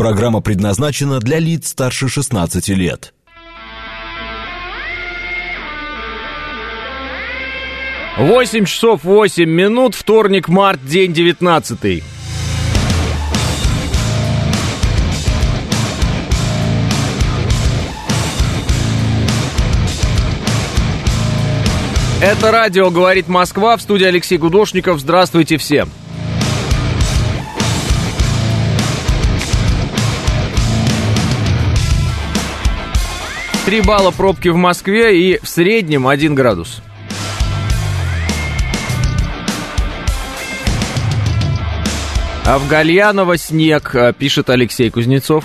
Программа предназначена для лиц старше 16 лет. 8 часов 8 минут, вторник, март, день 19. Это радио «Говорит Москва», в студии Алексей Гудошников. Здравствуйте всем. Три балла пробки в Москве и в среднем 1 градус. А в Гальяново снег, пишет Алексей Кузнецов.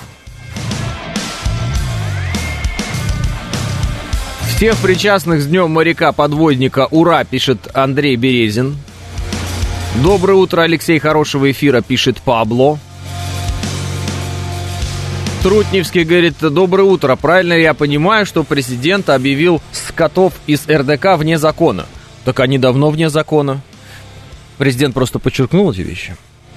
Всех причастных с Днем моряка-подводника, ура, пишет Андрей Березин. Доброе утро, Алексей, хорошего эфира, пишет Пабло. Трутневский говорит: доброе утро, правильно я понимаю, что президент объявил скотов из РДК вне закона? Так они давно вне закона. Президент просто подчеркнул эти вещи.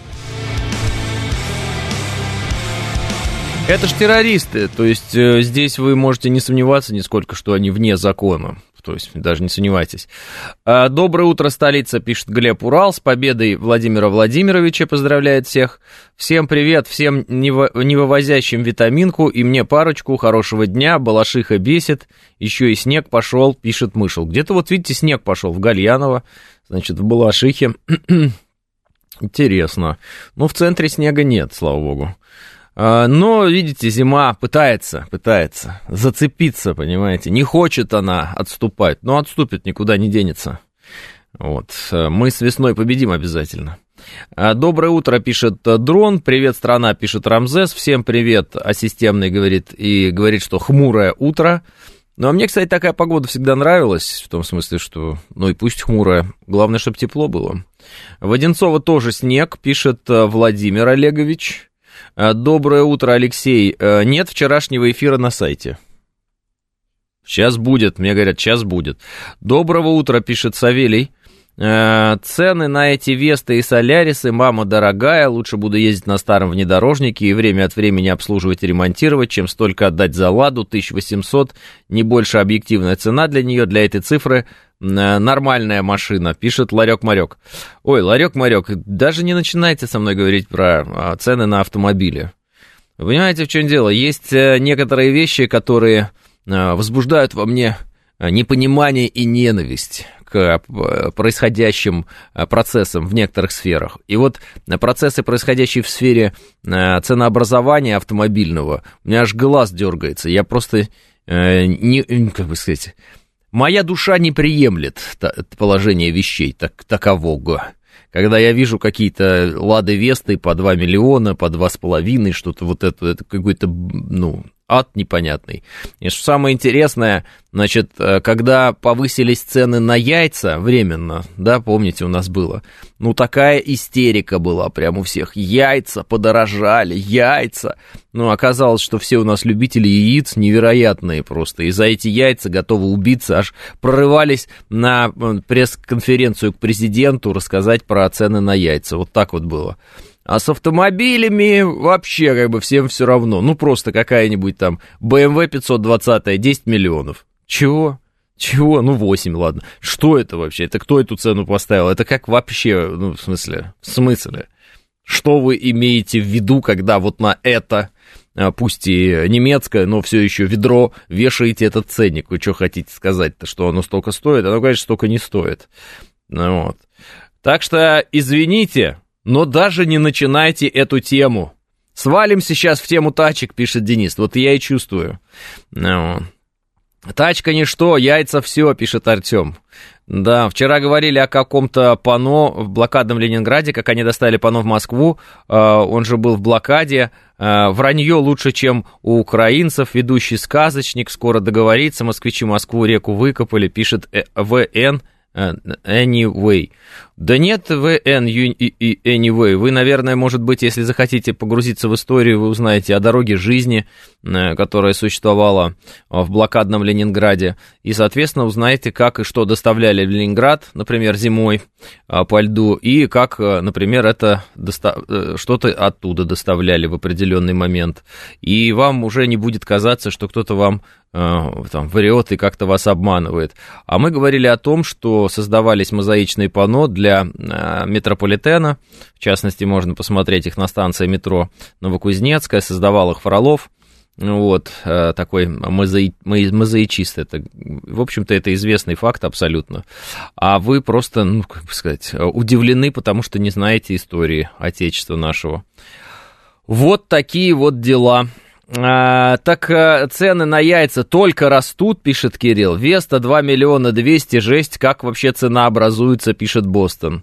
Это ж террористы, то есть здесь вы можете не сомневаться нисколько, что они вне закона, то есть даже не сомневайтесь. Доброе утро, столица, пишет Глеб Урал, с победой Владимира Владимировича, поздравляет всех. Всем привет, всем не вывозящим витаминку и мне парочку, хорошего дня, Балашиха бесит, еще и снег пошел, пишет Мышел. Где-то вот видите, снег пошел в Гальяново, значит в Балашихе. Интересно, ну в центре снега нет, слава богу. Но, видите, зима пытается зацепиться, понимаете, не хочет она отступать, но отступит, никуда не денется. Вот, мы с весной победим обязательно. Доброе утро, пишет Дрон, привет, страна, пишет Рамзес, всем привет, асистемный говорит, и говорит, что хмурое утро. Ну, а мне, кстати, такая погода всегда нравилась, в том смысле, что, ну и пусть хмурое, главное, чтобы тепло было. В Одинцово тоже снег, пишет Владимир Олегович. Доброе утро, Алексей. Нет вчерашнего эфира на сайте. Сейчас будет, мне говорят, сейчас будет. Доброго утра, пишет Савелий. Цены на эти Весты и Солярисы, мама дорогая, лучше буду ездить на старом внедорожнике и время от времени обслуживать и ремонтировать, чем столько отдать за Ладу, 1800, не больше объективная цена для нее, для этой цифры. Нормальная машина, пишет Ларек-Марек. Ой, Ларек-Марек, даже не начинайте со мной говорить про цены на автомобили. Вы понимаете, в чем дело? Есть некоторые вещи, которые возбуждают во мне непонимание и ненависть к происходящим процессам в некоторых сферах. И вот процессы, происходящие в сфере ценообразования автомобильного, у меня аж глаз дергается. Я просто как бы сказать... Моя душа не приемлет положение вещей такового. Когда я вижу какие-то Лады Весты по 2 миллиона, по 2,5, что-то вот это какой-то, ну, ад непонятный. И что самое интересное, значит, когда повысились цены на яйца временно, да, помните, у нас было, ну, такая истерика была прям у всех. Яйца подорожали, яйца. Ну, оказалось, что все у нас любители яиц невероятные просто. И за эти яйца готовы убиться, аж прорывались на пресс-конференцию к президенту рассказать про цены на яйца. Вот так вот было. А с автомобилями вообще как бы всем все равно. Ну, просто какая-нибудь там BMW 520, 10 миллионов. Чего? Чего? Ну, 8, ладно. Что это вообще? Это кто эту цену поставил? Это как вообще, ну, в смысле? Что вы имеете в виду, когда вот на это, пусть и немецкое, но все еще ведро, вешаете этот ценник? Вы что хотите сказать-то, что оно столько стоит? Оно, конечно, столько не стоит. Ну, вот. Так что, извините, но даже не начинайте эту тему. Свалим сейчас в тему тачек, пишет Денис. Вот я и чувствую. Ну, тачка ничто, яйца все, пишет Артем. Да, вчера говорили о каком-то панно в блокадном Ленинграде, как они доставили панно в Москву. Он же был в блокаде. Вранье лучше, чем у украинцев. Ведущий сказочник. Скоро договорится. Москвичи Москву реку выкопали, пишет ВН. Anyway. Да нет, anyway. Вы, наверное, может быть, если захотите погрузиться в историю, вы узнаете о дороге жизни, которая существовала в блокадном Ленинграде, и, соответственно, узнаете, как и что доставляли в Ленинград, например, зимой по льду, и как, например, это что-то оттуда доставляли в определенный момент. И вам уже не будет казаться, что кто-то вам там врет и как-то вас обманывает. А мы говорили о том, что создавались мозаичные панно для метрополитена, в частности, можно посмотреть их на станции метро Новокузнецкая, создавал их Фролов, вот, такой мозаичист, это, в общем-то, это известный факт абсолютно, а вы просто, ну, как бы сказать, удивлены, потому что не знаете истории Отечества нашего. Вот такие вот дела. Так цены на яйца только растут, пишет Кирилл. Веста 2 миллиона 200, жесть, как вообще цена образуется, пишет Бостон.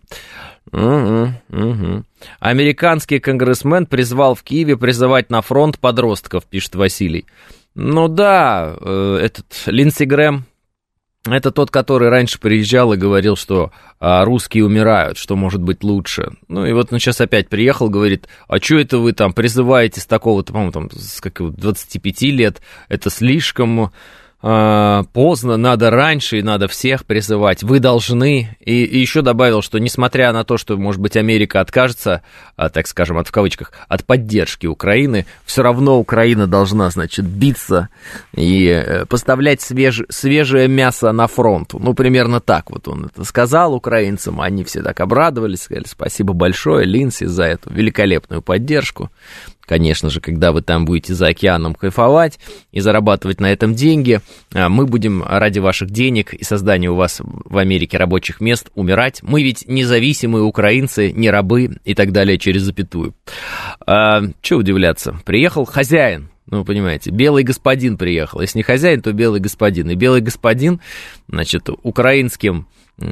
Американский конгрессмен призвал в Киеве призывать на фронт подростков, пишет Василий. Ну да, этот Линдси Грэм, это тот, который раньше приезжал и говорил, что русские умирают, что может быть лучше. Ну и вот он сейчас опять приехал, говорит, а что это вы там призываете с такого-то, по-моему, там, с 25 лет, это слишком поздно, надо раньше, и надо всех призывать, вы должны. И еще добавил, что несмотря на то, что, может быть, Америка откажется, так скажем, в кавычках, от поддержки Украины, все равно Украина должна, значит, биться и поставлять свежее мясо на фронт. Ну, примерно так вот он это сказал украинцам, они все так обрадовались, сказали спасибо большое, Линдси, за эту великолепную поддержку. Конечно же, когда вы там будете за океаном кайфовать и зарабатывать на этом деньги, мы будем ради ваших денег и создания у вас в Америке рабочих мест умирать. Мы ведь независимые украинцы, не рабы и так далее через запятую. Чего удивляться? Приехал хозяин. Ну, понимаете, белый господин приехал. Если не хозяин, то белый господин. И белый господин, значит, украинским,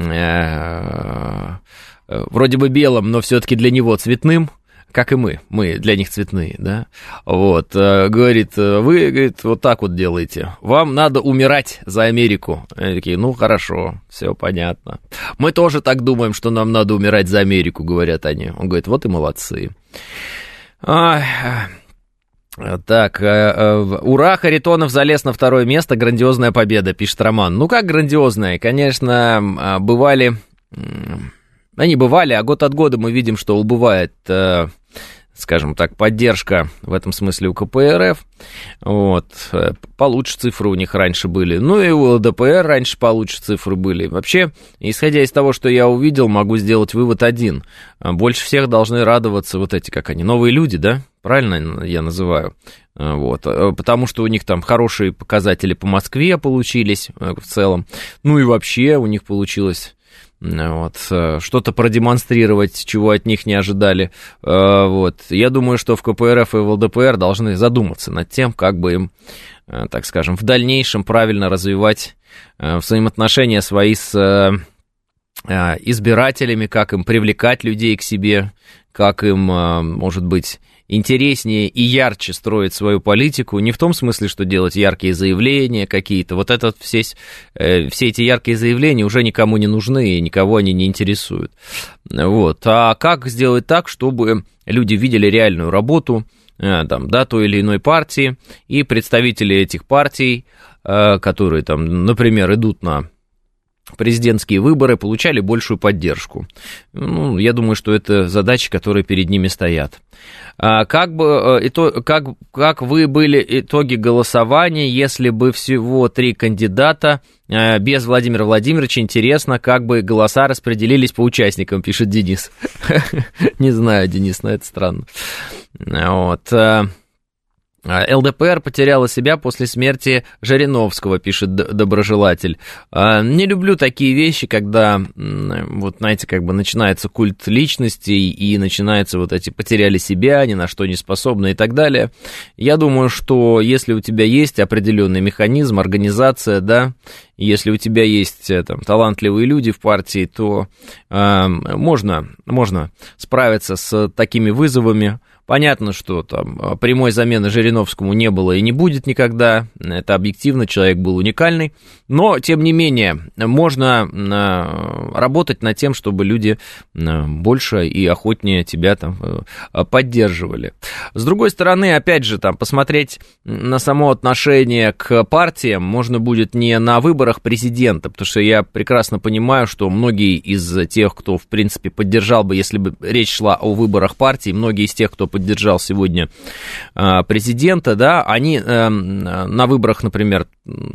вроде бы белым, но все-таки для него цветным, как и мы для них цветные, да, вот, говорит, вы, говорит, вот так вот делаете, вам надо умирать за Америку. Они такие, ну, хорошо, все понятно. Мы тоже так думаем, что нам надо умирать за Америку, говорят они. Он говорит, вот и молодцы. Так, ура, Харитонов залез на второе место, грандиозная победа, пишет Роман. Ну, как грандиозная? Конечно, бывали... Они бывали, а год от года мы видим, что убывает, скажем так, поддержка в этом смысле у КПРФ. Вот. Получше цифры у них раньше были. Ну и у ЛДПР раньше получше цифры были. Вообще, исходя из того, что я увидел, могу сделать вывод один. Больше всех должны радоваться вот эти, как они, новые люди, да? Правильно я называю? Вот. Потому что у них там хорошие показатели по Москве получились в целом. Ну и вообще у них получилось... Вот, что-то продемонстрировать, чего от них не ожидали. Вот. Я думаю, что в КПРФ и в ЛДПР должны задуматься над тем, как бы им, так скажем, в дальнейшем правильно развивать взаимоотношения свои с избирателями, как им привлекать людей к себе, как им, может быть, интереснее и ярче строить свою политику, не в том смысле, что делать яркие заявления какие-то, вот это все эти яркие заявления уже никому не нужны и никого они не интересуют. Вот. А как сделать так, чтобы люди видели реальную работу там, да, той или иной партии, и представители этих партий, которые там, например, идут на президентские выборы, получали большую поддержку. Ну, я думаю, что это задачи, которые перед ними стоят. Как вы были итоги голосования, если бы всего 3 кандидата без Владимира Владимировича? Интересно, как бы голоса распределились по участникам, пишет Денис. Не знаю, Денис, но это странно. Вот. ЛДПР потеряла себя после смерти Жириновского, пишет доброжелатель. Не люблю такие вещи, когда, вот, знаете, как бы начинается культ личностей и начинается вот эти потеряли себя, ни на что не способны и так далее. Я думаю, что если у тебя есть определенный механизм, организация, да, Если у тебя есть там талантливые люди в партии, то можно справиться с такими вызовами. Понятно, что там прямой замены Жириновскому не было и не будет никогда, это объективно, человек был уникальный, но, тем не менее, можно работать над тем, чтобы люди больше и охотнее тебя там поддерживали. С другой стороны, опять же, там, посмотреть на само отношение к партиям можно будет не на выборах президента, потому что я прекрасно понимаю, что многие из тех, кто, в принципе, поддержал бы, если бы речь шла о выборах партии, многие из тех, кто поддержал сегодня президента, да, они на выборах, например,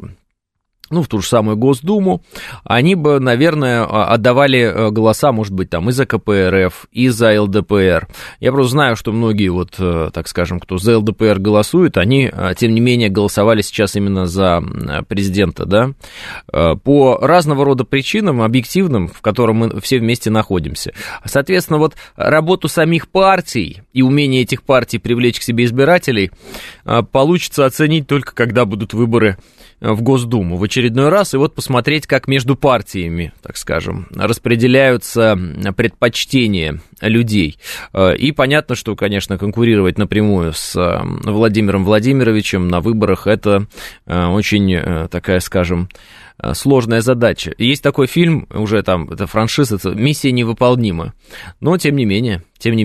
в ту же самую Госдуму, они бы, наверное, отдавали голоса, может быть, там и за КПРФ, и за ЛДПР. Я просто знаю, что многие, вот, так скажем, кто за ЛДПР голосует, они, тем не менее, голосовали сейчас именно за президента, да, по разного рода причинам, объективным, в котором мы все вместе находимся. Соответственно, вот работу самих партий и умение этих партий привлечь к себе избирателей получится оценить только когда будут выборы в Госдуму в очередной раз, и вот посмотреть, как между партиями, так скажем, распределяются предпочтения людей. И понятно, что, конечно, конкурировать напрямую с Владимиром Владимировичем на выборах — это очень такая, скажем, сложная задача. Есть такой фильм, уже там, это франшиза, это «Миссия невыполнима», но тем не менее.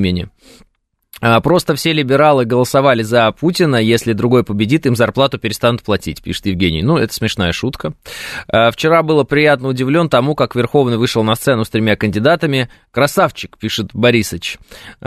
Просто все либералы голосовали за Путина, если другой победит, им зарплату перестанут платить, пишет Евгений. Это смешная шутка. Вчера было приятно удивлен тому, как Верховный вышел на сцену с 3 кандидатами. Красавчик, пишет Борисыч.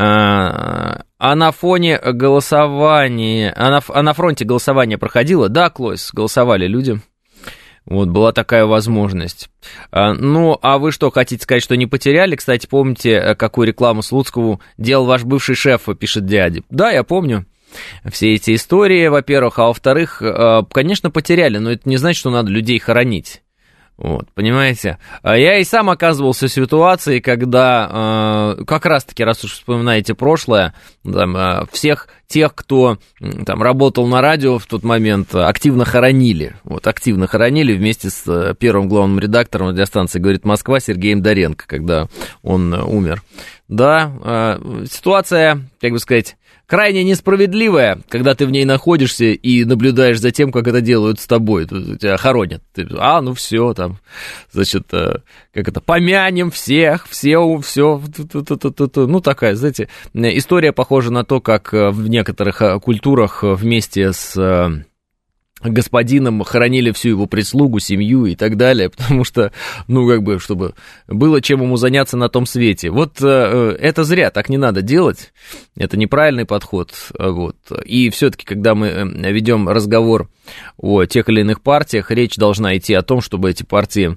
А на фоне голосования, а на фронте голосование проходило? Да, Клойс, голосовали люди. Вот, была такая возможность. А вы что, хотите сказать, что не потеряли? Кстати, помните, какую рекламу Слуцкову делал ваш бывший шеф, пишет дядя? Да, я помню все эти истории, во-первых, а во-вторых, конечно, потеряли, но это не значит, что надо людей хоронить. Вот, понимаете? Я и сам оказывался в ситуации, когда, как раз-таки, раз уж вспоминаете прошлое, там, всех тех, кто там работал на радио в тот момент, активно хоронили. Вот, активно хоронили вместе с первым главным редактором радиостанции «Говорит Москва» Сергеем Доренко, когда он умер. Да, ситуация, как бы сказать, крайне несправедливая, когда ты в ней находишься и наблюдаешь за тем, как это делают с тобой. Тебя хоронят. Все, там, значит, как это, помянем всех, все. Такая, знаете, история похожа на то, как в некоторых культурах вместе с господином хоронили всю его прислугу, семью и так далее, потому что, чтобы было чем ему заняться на том свете. Вот это зря, так не надо делать, это неправильный подход, вот. И все-таки, когда мы ведем разговор о тех или иных партиях, речь должна идти о том, чтобы эти партии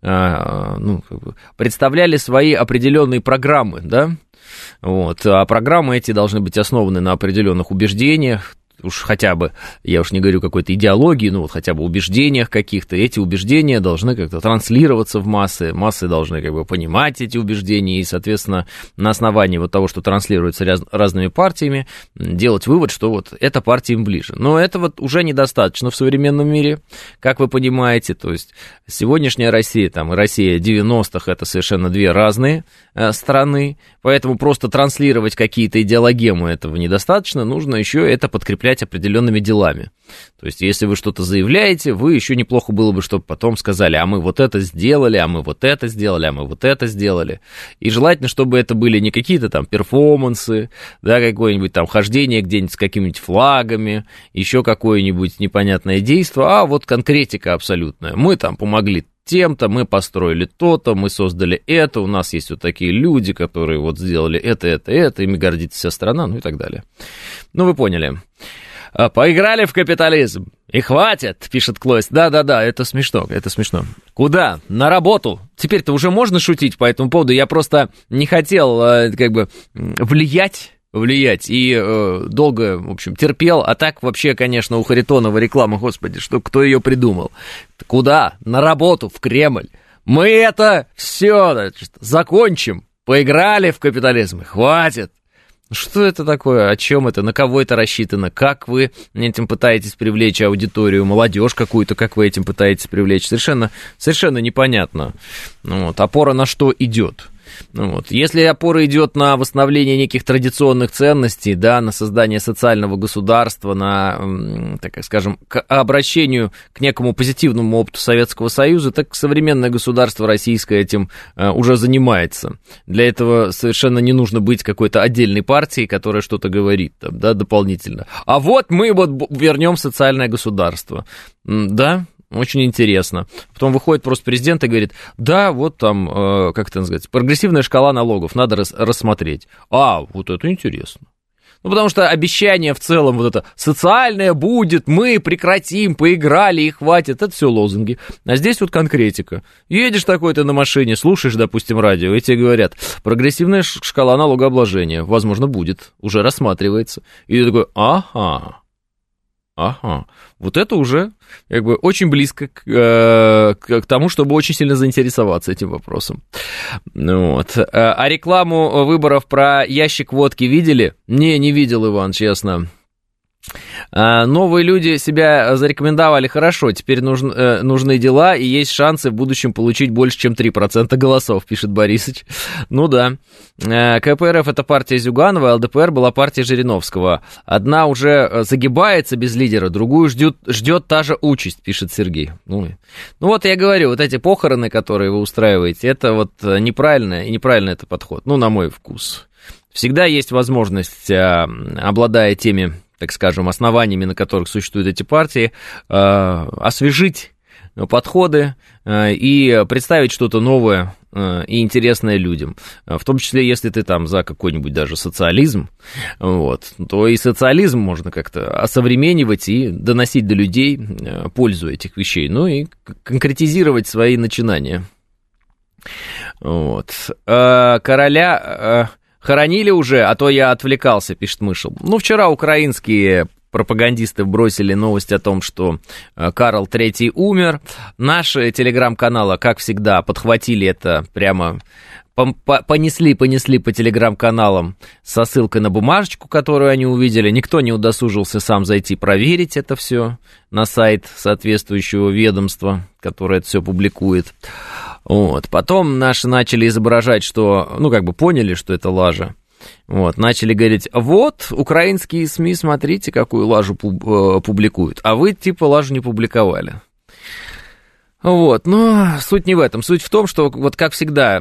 представляли свои определенные программы, да, вот, а программы эти должны быть основаны на определенных убеждениях, уж хотя бы, я уж не говорю какой-то идеологии, хотя бы убеждениях каких-то, эти убеждения должны как-то транслироваться в массы должны понимать эти убеждения и, соответственно, на основании вот того, что транслируется разными партиями, делать вывод, что вот эта партия им ближе. Но этого уже недостаточно в современном мире, как вы понимаете, то есть сегодняшняя Россия, там, и Россия 90-х, это совершенно две разные страны, поэтому просто транслировать какие-то идеологемы этого недостаточно, нужно еще это подкреплять определенными делами. То есть, если вы что-то заявляете, вы еще неплохо было бы, чтобы потом сказали, а мы вот это сделали, а мы вот это сделали, а мы вот это сделали. И желательно, чтобы это были не какие-то там перформансы, да, какое-нибудь там хождение где-нибудь с какими-нибудь флагами, еще какое-нибудь непонятное действие, а вот конкретика абсолютная. Мы там помогли тем-то, мы построили то-то, мы создали это, у нас есть вот такие люди, которые вот сделали это, ими гордится вся страна, и так далее. Вы поняли. Поиграли в капитализм, и хватит, пишет Клойс. Да, это смешно. Куда? На работу. Теперь-то уже можно шутить по этому поводу, я просто не хотел, влиять и долго, в общем, терпел, а так вообще, конечно, у Харитонова реклама, господи, кто ее придумал? Куда? На работу, в Кремль. Мы это все, закончим, поиграли в капитализм, хватит. Что это такое? О чем это? На кого это рассчитано? Как вы этим пытаетесь привлечь аудиторию? Молодежь какую-то, как вы этим пытаетесь привлечь? Совершенно непонятно. Вот. Опора на что идет? Вот. Если опора идет на восстановление неких традиционных ценностей, да, на создание социального государства, на, так скажем, к обращению к некому позитивному опыту Советского Союза, так современное государство российское этим уже занимается. Для этого совершенно не нужно быть какой-то отдельной партией, которая что-то говорит там, да, дополнительно. А вот мы вот вернем социальное государство. Да? Очень интересно. Потом выходит просто президент и говорит, да, вот там, как это называется, прогрессивная шкала налогов, надо рассмотреть. А, вот это интересно. Ну, потому что обещание в целом, вот это социальное будет, мы прекратим, поиграли и хватит, это все лозунги. А здесь вот конкретика. Едешь такой-то на машине, слушаешь, допустим, радио, и тебе говорят, прогрессивная шкала налогообложения, возможно, будет, уже рассматривается. И ты такой, ага. Вот это уже как бы очень близко к тому, чтобы очень сильно заинтересоваться этим вопросом. Вот. А рекламу выборов про ящик водки видели? Не видел, Иван, честно. Новые люди себя зарекомендовали хорошо, теперь нужны дела, и есть шансы в будущем получить больше, чем 3% голосов, пишет Борисыч. Ну да, КПРФ это партия Зюганова, ЛДПР была партия Жириновского. Одна уже загибается без лидера, другую ждет та же участь, пишет Сергей. Ну вот я говорю, вот эти похороны, которые вы устраиваете, это вот неправильный это подход, ну на мой вкус. Всегда есть возможность, обладая теми, так скажем, основаниями, на которых существуют эти партии, освежить подходы и представить что-то новое и интересное людям. В том числе, если ты там за какой-нибудь даже социализм, вот, то и социализм можно как-то осовременивать и доносить до людей пользу этих вещей, ну и конкретизировать свои начинания. Вот. Короля... Хоронили уже, а то я отвлекался, пишет Мышел. Ну, вчера украинские пропагандисты бросили новость о том, что Карл III умер. Наши телеграм-каналы, как всегда, подхватили это прямо, понесли по телеграм-каналам со ссылкой на бумажечку, которую они увидели. Никто не удосужился сам зайти проверить это все на сайт соответствующего ведомства, которое это все публикует. Вот. Потом наши начали изображать, что, ну, как бы поняли, что это лажа. Вот. Начали говорить, вот, украинские СМИ, смотрите, какую лажу публикуют, а вы, типа, лажу не публиковали. Вот, но суть не в этом. Суть в том, что, вот как всегда,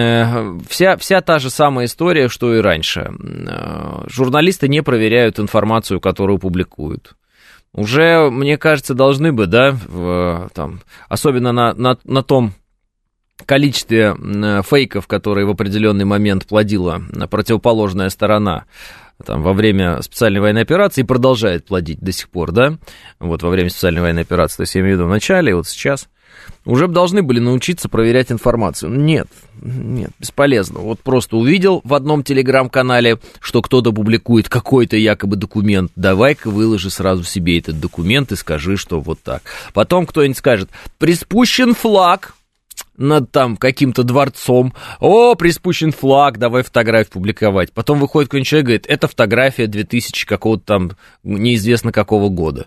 вся та же самая история, что и раньше. Журналисты не проверяют информацию, которую публикуют. Уже, мне кажется, должны бы, да, там, особенно на том количестве фейков, которые в определенный момент плодила противоположная сторона там, во время специальной военной операции и продолжает плодить до сих пор, да, вот во время специальной военной операции, то есть я имею в виду в начале и вот сейчас, уже должны были научиться проверять информацию. Нет, бесполезно. Вот просто увидел в одном телеграм-канале, что кто-то публикует какой-то якобы документ, давай-ка выложи сразу себе этот документ и скажи, что вот так. Потом кто-нибудь скажет, приспущен флаг над там каким-то дворцом, приспущен флаг, давай фотографию публиковать. Потом выходит какой-нибудь человек и говорит, это фотография 2000 какого-то там неизвестно какого года.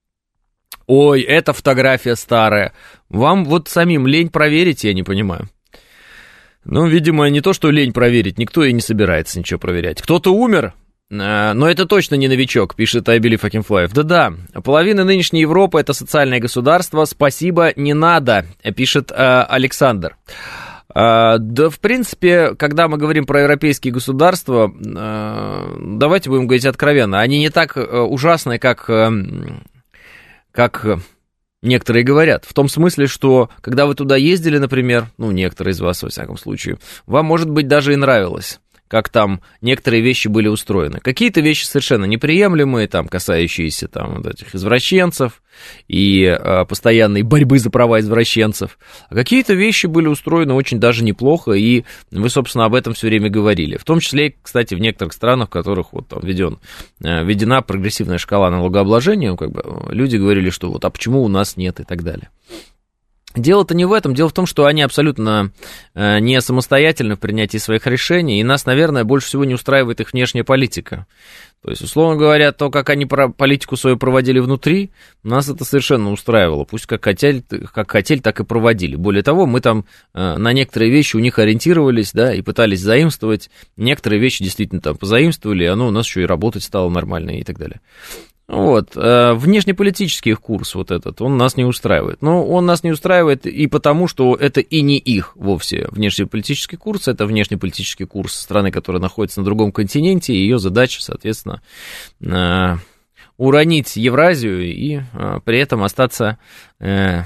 Ой, эта фотография старая. Вам вот самим лень проверить, я не понимаю. Ну, видимо, не то, что лень проверить, никто и не собирается ничего проверять. Кто-то умер, но это точно не новичок, пишет I Believe I Can Fly. Да-да, половина нынешней Европы — это социальное государство, спасибо, не надо, пишет Александр. Да, в принципе, когда мы говорим про европейские государства, давайте будем говорить откровенно, они не так ужасны, как некоторые говорят. В том смысле, что когда вы туда ездили, например, ну, некоторые из вас, во всяком случае, вам, может быть, даже и нравилось, как там некоторые вещи были устроены. Какие-то вещи совершенно неприемлемые, там, касающиеся там, вот этих извращенцев и постоянной борьбы за права извращенцев. А какие-то вещи были устроены очень даже неплохо, и вы, собственно, об этом все время говорили. В том числе, кстати, в некоторых странах, в которых вот там введена прогрессивная шкала налогообложения, как бы люди говорили, что вот, а почему у нас нет и так далее. Дело-то не в этом, дело в том, что они абсолютно не самостоятельны в принятии своих решений, и нас, наверное, больше всего не устраивает их внешняя политика. То есть, условно говоря, то, как они политику свою проводили внутри, нас это совершенно устраивало. Пусть как хотели, так и проводили. Более того, мы там на некоторые вещи у них ориентировались, да, и пытались заимствовать. Некоторые вещи действительно там позаимствовали, и оно у нас еще и работать стало нормально и так далее. Вот, внешнеполитический их курс вот этот, он нас не устраивает. Но он нас не устраивает и потому, что это и не их вовсе внешнеполитический курс, это внешнеполитический курс страны, которая находится на другом континенте, и ее задача, соответственно, уронить Евразию и при этом остаться, при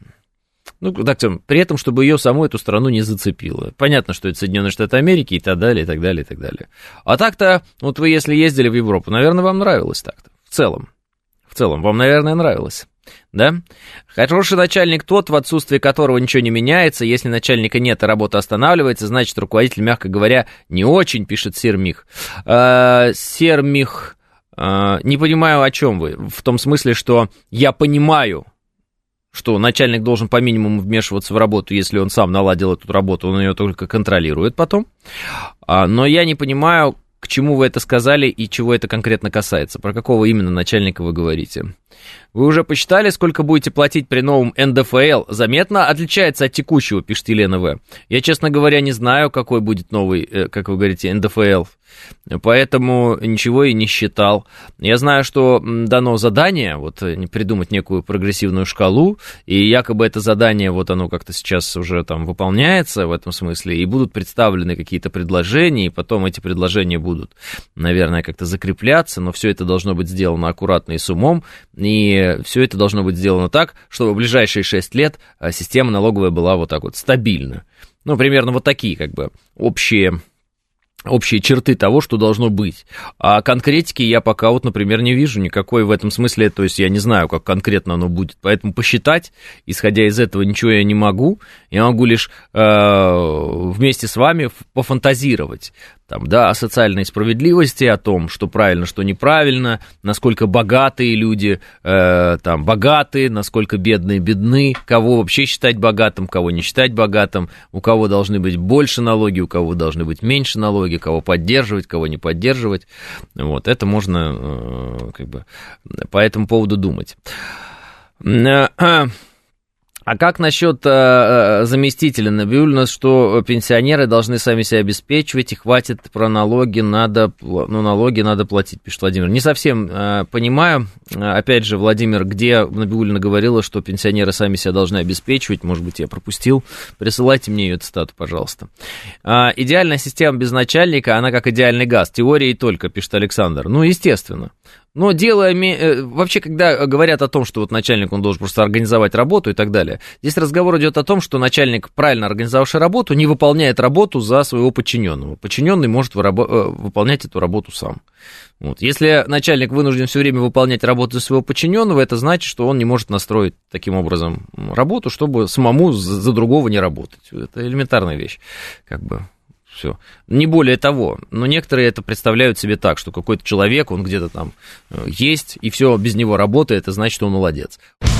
этом, чтобы ее саму эту страну не зацепило. Понятно, что это Соединенные Штаты Америки и так далее, и так далее, и так далее. А так-то, вот вы если ездили в Европу, наверное, вам нравилось так-то. В целом, вам, наверное, нравилось, да? Хороший начальник тот, в отсутствии которого ничего не меняется. Если начальника нет, и работа останавливается, значит, руководитель, мягко говоря, не очень, пишет Сермих. Сермих, не понимаю, о чем вы. В том смысле, что я понимаю, что начальник должен по минимуму вмешиваться в работу, если он сам наладил эту работу, он ее только контролирует потом. Но я не понимаю, к чему вы это сказали и чего это конкретно касается? Про какого именно начальника вы говорите? Вы уже посчитали, сколько будете платить при новом НДФЛ? Заметно отличается от текущего, пишет Елена В. Я, честно говоря, не знаю, какой будет новый, как вы говорите, НДФЛ. Поэтому ничего и не считал. Я знаю, что дано задание, вот, придумать некую прогрессивную шкалу, и якобы это задание, вот оно как-то сейчас уже там выполняется в этом смысле, и будут представлены какие-то предложения, и потом эти предложения будут, наверное, как-то закрепляться, но все это должно быть сделано аккуратно и с умом, и все это должно быть сделано так, чтобы в ближайшие 6 лет система налоговая была вот так вот стабильна. Ну, примерно вот такие, как бы, общие черты того, что должно быть. А конкретики я пока вот, например, не вижу никакой в этом смысле, то есть я не знаю, как конкретно оно будет, поэтому посчитать, исходя из этого, ничего я не могу, я могу лишь вместе с вами пофантазировать. Там, да, о социальной справедливости, о том, что правильно, что неправильно, насколько богатые люди там богаты, насколько бедные бедны, кого вообще считать богатым, кого не считать богатым, у кого должны быть больше налоги, у кого должны быть меньше налоги, кого поддерживать, кого не поддерживать. Вот, это можно как бы по этому поводу думать. А как насчет заместителя? Набиулина, что пенсионеры должны сами себя обеспечивать, и хватит про налоги, налоги надо платить, пишет Владимир. Не совсем понимаю, опять же, Владимир, где Набиулина говорила, что пенсионеры сами себя должны обеспечивать, может быть, я пропустил, присылайте мне ее цитату, пожалуйста. Идеальная система без начальника, она как идеальный газ, теория и только, пишет Александр. Ну, естественно. Но дело, вообще, когда говорят о том, что вот начальник, он должен просто организовать работу и так далее, здесь разговор идет о том, что начальник, правильно организовавший работу, не выполняет работу за своего подчиненного. Подчиненный может выполнять эту работу сам. Вот. Если начальник вынужден все время выполнять работу за своего подчиненного, это значит, что он не может настроить таким образом работу, чтобы самому за другого не работать. Это элементарная вещь, как бы. Все. Не более того, но некоторые это представляют себе так, что какой-то человек, он где-то там есть, и все без него работает, это значит, что он молодец.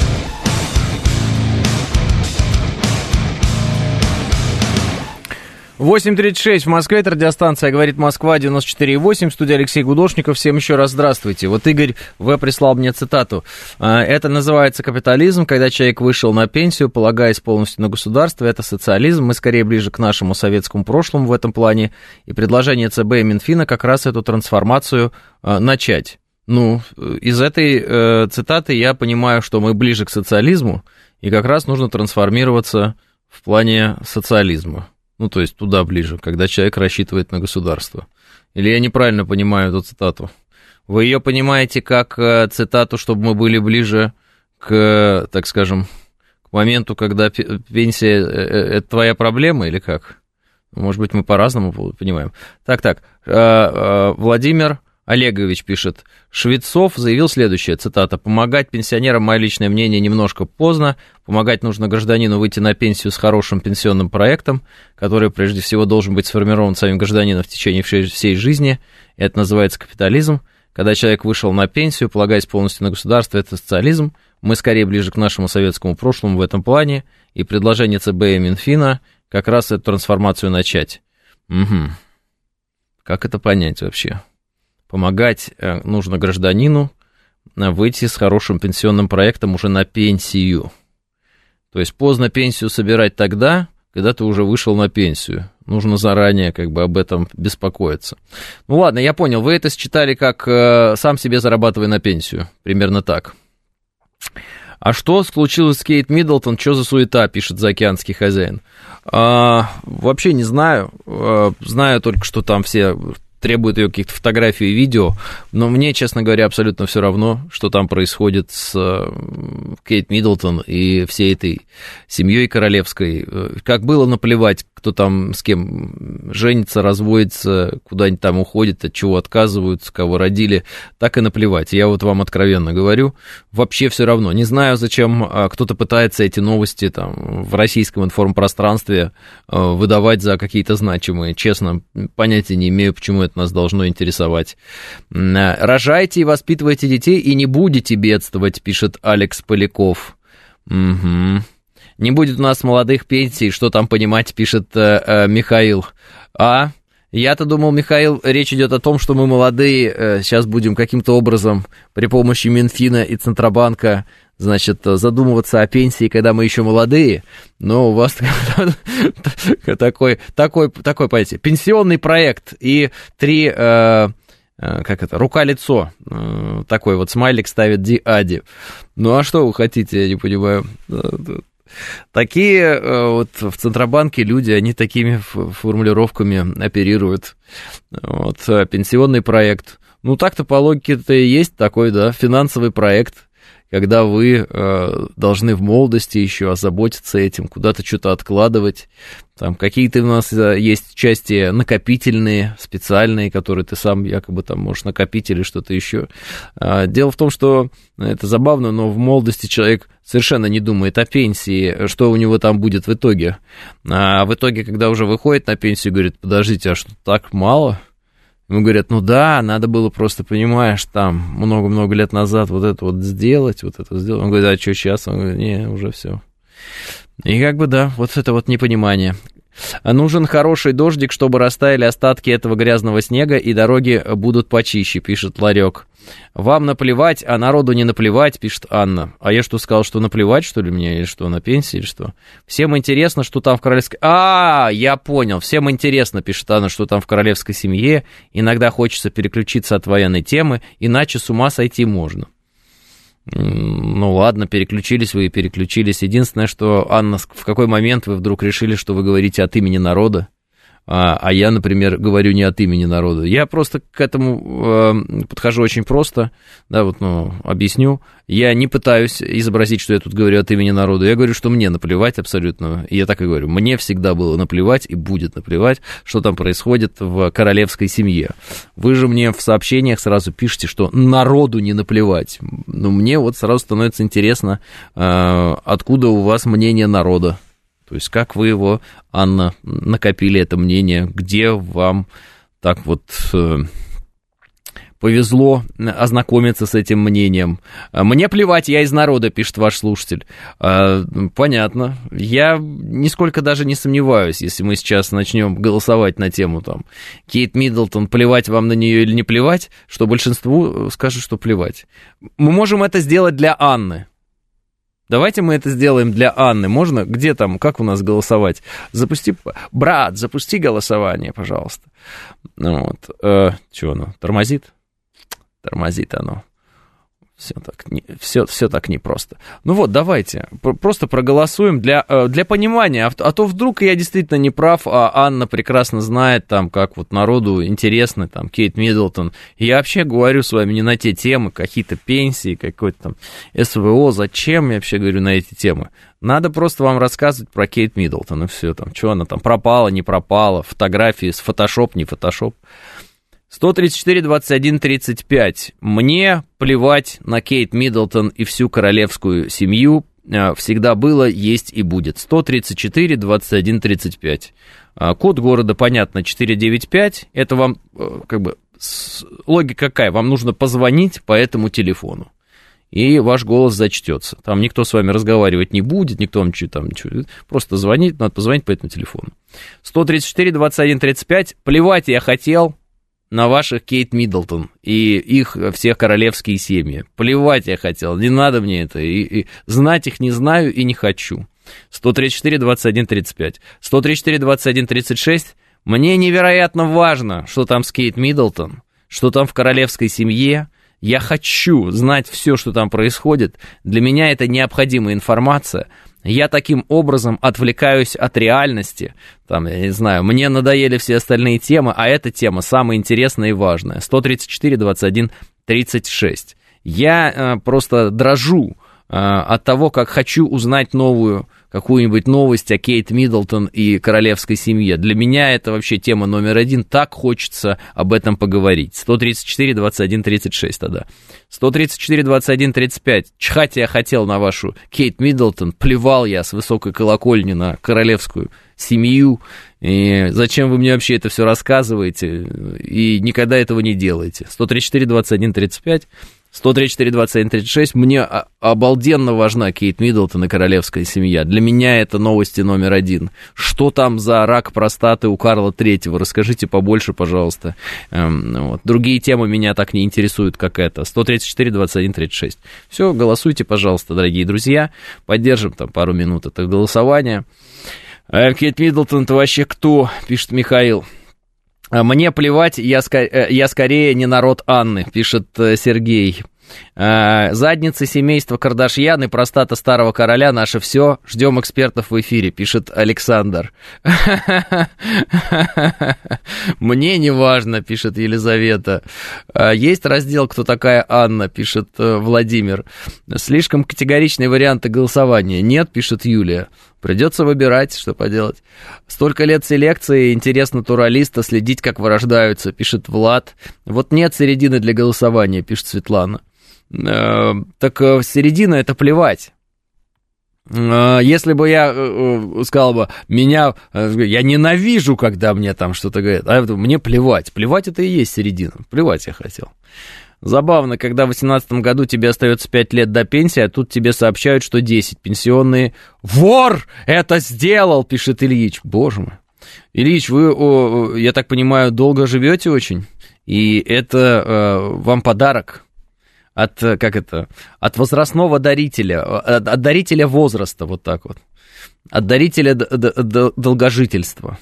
8:36 в Москве, это радиостанция «Говорит Москва», 94,8, в студии Алексей Гудошников. Всем еще раз здравствуйте. Вот Игорь В. прислал мне цитату. Это называется капитализм, когда человек вышел на пенсию, полагаясь полностью на государство. Это социализм, мы скорее ближе к нашему советскому прошлому в этом плане. И предложение ЦБ и Минфина как раз эту трансформацию начать. Ну, из этой цитаты я понимаю, что мы ближе к социализму, и как раз нужно трансформироваться в плане социализма. Ну, то есть туда ближе, когда человек рассчитывает на государство. Или я неправильно понимаю эту цитату? Вы ее понимаете как цитату, чтобы мы были ближе к, так скажем, к моменту, когда пенсия – это твоя проблема, или как? Может быть, мы по-разному понимаем. Так, Владимир Олегович пишет. Швецов заявил следующее, цитата, «Помогать пенсионерам, мое личное мнение, немножко поздно. Помогать нужно гражданину выйти на пенсию с хорошим пенсионным проектом, который, прежде всего, должен быть сформирован самим гражданином в течение всей жизни. Это называется капитализм. когда человек вышел на пенсию, полагаясь полностью на государство, это социализм. Мы скорее ближе к нашему советскому прошлому в этом плане, и предложение ЦБ и Минфина как раз эту трансформацию начать. Угу. Как это понять вообще? Помогать нужно гражданину выйти с хорошим пенсионным проектом уже на пенсию. То есть поздно пенсию собирать тогда, когда ты уже вышел на пенсию. Нужно заранее как бы об этом беспокоиться. Ну ладно, я понял, вы это считали как сам себе зарабатывай на пенсию. Примерно так. А что случилось с Кейт Миддлтон? Что за суета, пишет заокеанский хозяин. Вообще не знаю. Знаю только, что там все требуют ее каких-то фотографий и видео, но мне, честно говоря, абсолютно все равно, что там происходит с Кейт Миддлтон и всей этой семьей королевской. Как было наплевать, кто там с кем женится, разводится, куда-нибудь там уходит, от чего отказываются, кого родили, так и наплевать. Я вот вам откровенно говорю, вообще все равно. Не знаю, зачем кто-то пытается эти новости там в российском информпространстве выдавать за какие-то значимые. Честно, понятия не имею, почему это нас должно интересовать. Рожайте и воспитывайте детей, и не будете бедствовать, пишет Алекс Поляков. Угу. Не будет у нас молодых пенсий, что там понимать, пишет Михаил. Я-то думал, Михаил, речь идет о том, что мы молодые, сейчас будем каким-то образом при помощи Минфина и Центробанка, значит, задумываться о пенсии, когда мы еще молодые, но у вас такой, понимаете, пенсионный проект и 3, рука-лицо, такой вот смайлик ставит Ади. Ну, а что вы хотите, я не понимаю. Такие вот в Центробанке люди, они такими формулировками оперируют. Вот, пенсионный проект. Ну, так-то по логике-то и есть такой, да, финансовый проект, когда вы должны в молодости еще озаботиться этим, куда-то что-то откладывать. Там какие-то у нас есть части накопительные, специальные, которые ты сам якобы там можешь накопить или что-то еще. Дело в том, что это забавно, но в молодости человек совершенно не думает о пенсии, что у него там будет в итоге. А в итоге, когда уже выходит на пенсию, говорит, подождите, а что, так мало? Ему говорят, ну да, надо было просто, понимаешь, там много-много лет назад вот это вот сделать, вот это сделать. Он говорит, а что сейчас? Он говорит, не, уже все. И как бы да, вот это вот непонимание. Нужен хороший дождик, чтобы растаяли остатки этого грязного снега, и дороги будут почище, пишет Ларек. Вам наплевать, а народу не наплевать, пишет Анна. А я что, сказал, что наплевать, что ли, мне, или что, на пенсии, или что? Всем интересно, что там в королевской... я понял, всем интересно, пишет Анна, что там в королевской семье. Иногда хочется переключиться от военной темы, иначе с ума сойти можно. Ну ладно, переключились вы и переключились. Единственное, что, Анна, в какой момент вы вдруг решили, что вы говорите от имени народа, а я, например, говорю не от имени народа. Я просто к этому подхожу очень просто, да, вот, объясню. Я не пытаюсь изобразить, что я тут говорю от имени народа. Я говорю, что мне наплевать абсолютно. И я так и говорю. Мне всегда было наплевать и будет наплевать, что там происходит в королевской семье. Вы же мне в сообщениях сразу пишете, что народу не наплевать. Но мне вот сразу становится интересно, откуда у вас мнение народа. То есть как вы его, Анна, накопили это мнение, где вам так вот повезло ознакомиться с этим мнением. Мне плевать, я из народа, пишет ваш слушатель. Понятно. Я нисколько даже не сомневаюсь, если мы сейчас начнем голосовать на тему там Кейт Миддлтон, плевать вам на нее или не плевать, что большинству скажут, что плевать. Мы можем это сделать для Анны. Давайте мы это сделаем для Анны. Можно? Где там? Как у нас голосовать? Брат, запусти голосование, пожалуйста. Вот. Что оно? Тормозит? Тормозит оно. Все так непросто. Ну вот, давайте, просто проголосуем для понимания, а то вдруг я действительно не прав, а Анна прекрасно знает, там, как вот народу интересно, там, Кейт Миддлтон. Я вообще говорю с вами не на те темы, какие-то пенсии, какой-то там СВО, зачем я вообще говорю на эти темы? Надо просто вам рассказывать про Кейт Миддлтон, и все, там, что она там, пропала, не пропала, фотографии с фотошоп, не фотошоп. 134, 21, 35. Мне плевать на Кейт Миддлтон и всю королевскую семью. Всегда было, есть и будет. 134, 21, 35. Код города, понятно, 495. Это вам как бы логика какая? Вам нужно позвонить по этому телефону, и ваш голос зачтется. Там никто с вами разговаривать не будет, никто вам ничего, просто звонит, надо позвонить по этому телефону. 134, 21, 35. Плевать я хотел на ваших Кейт Миддлтон и их всех королевские семьи. Плевать я хотел, не надо мне это. И знать их не знаю и не хочу. 134, 21, 35. 134, 21, 36. Мне невероятно важно, что там с Кейт Миддлтон, что там в королевской семье. Я хочу знать все, что там происходит. Для меня это необходимая информация. Я таким образом отвлекаюсь от реальности. Там, я не знаю, мне надоели все остальные темы, а эта тема самая интересная и важная. 134, 21, 36. Я просто дрожу от того, как хочу узнать новую какую-нибудь новость о Кейт Миддлтон и королевской семье. Для меня это вообще тема номер один. Так хочется об этом поговорить. 134, 21, 36 тогда. 134, 21, 35. Чхать я хотел на вашу Кейт Миддлтон. Плевал я с высокой колокольни на королевскую семью. И зачем вы мне вообще это все рассказываете? И никогда этого не делаете. 134, 21, 35. 134, 21, 36. Мне обалденно важна Кейт Миддлтон и королевская семья. Для меня это новости номер один. Что там за рак простаты у Карла III? Расскажите побольше, пожалуйста. Вот. Другие темы меня так не интересуют, как это. 134, 21, 36. Все, голосуйте, пожалуйста, дорогие друзья. Поддержим там пару минут это голосование. Кейт Миддлтон, это вообще кто? Пишет Михаил. Мне плевать, я скорее не народ Анны, пишет Сергей. Задницы семейства Кардашьян и простата старого короля — наше все. Ждем экспертов в эфире, пишет Александр. Мне не важно, пишет Елизавета. Есть раздел «Кто такая Анна», пишет Владимир. Слишком категоричные варианты голосования. Нет, пишет Юлия. Придется выбирать, что поделать. Столько лет селекции, интерес натуралиста, следить, как вырождаются, пишет Влад. Вот нет середины для голосования, пишет Светлана. Так середина — это плевать. Если бы я сказал бы, я ненавижу, когда мне там что-то говорят, а мне плевать. Плевать — это и есть середина. Плевать я хотел. Забавно, когда в 2018 году тебе остается 5 лет до пенсии, а тут тебе сообщают, что 10 пенсионные. Вор это сделал, пишет Ильич. Боже мой. Ильич, вы, я так понимаю, долго живете очень, и это вам подарок от возрастного дарителя, от дарителя возраста, вот так вот, от дарителя долгожительства.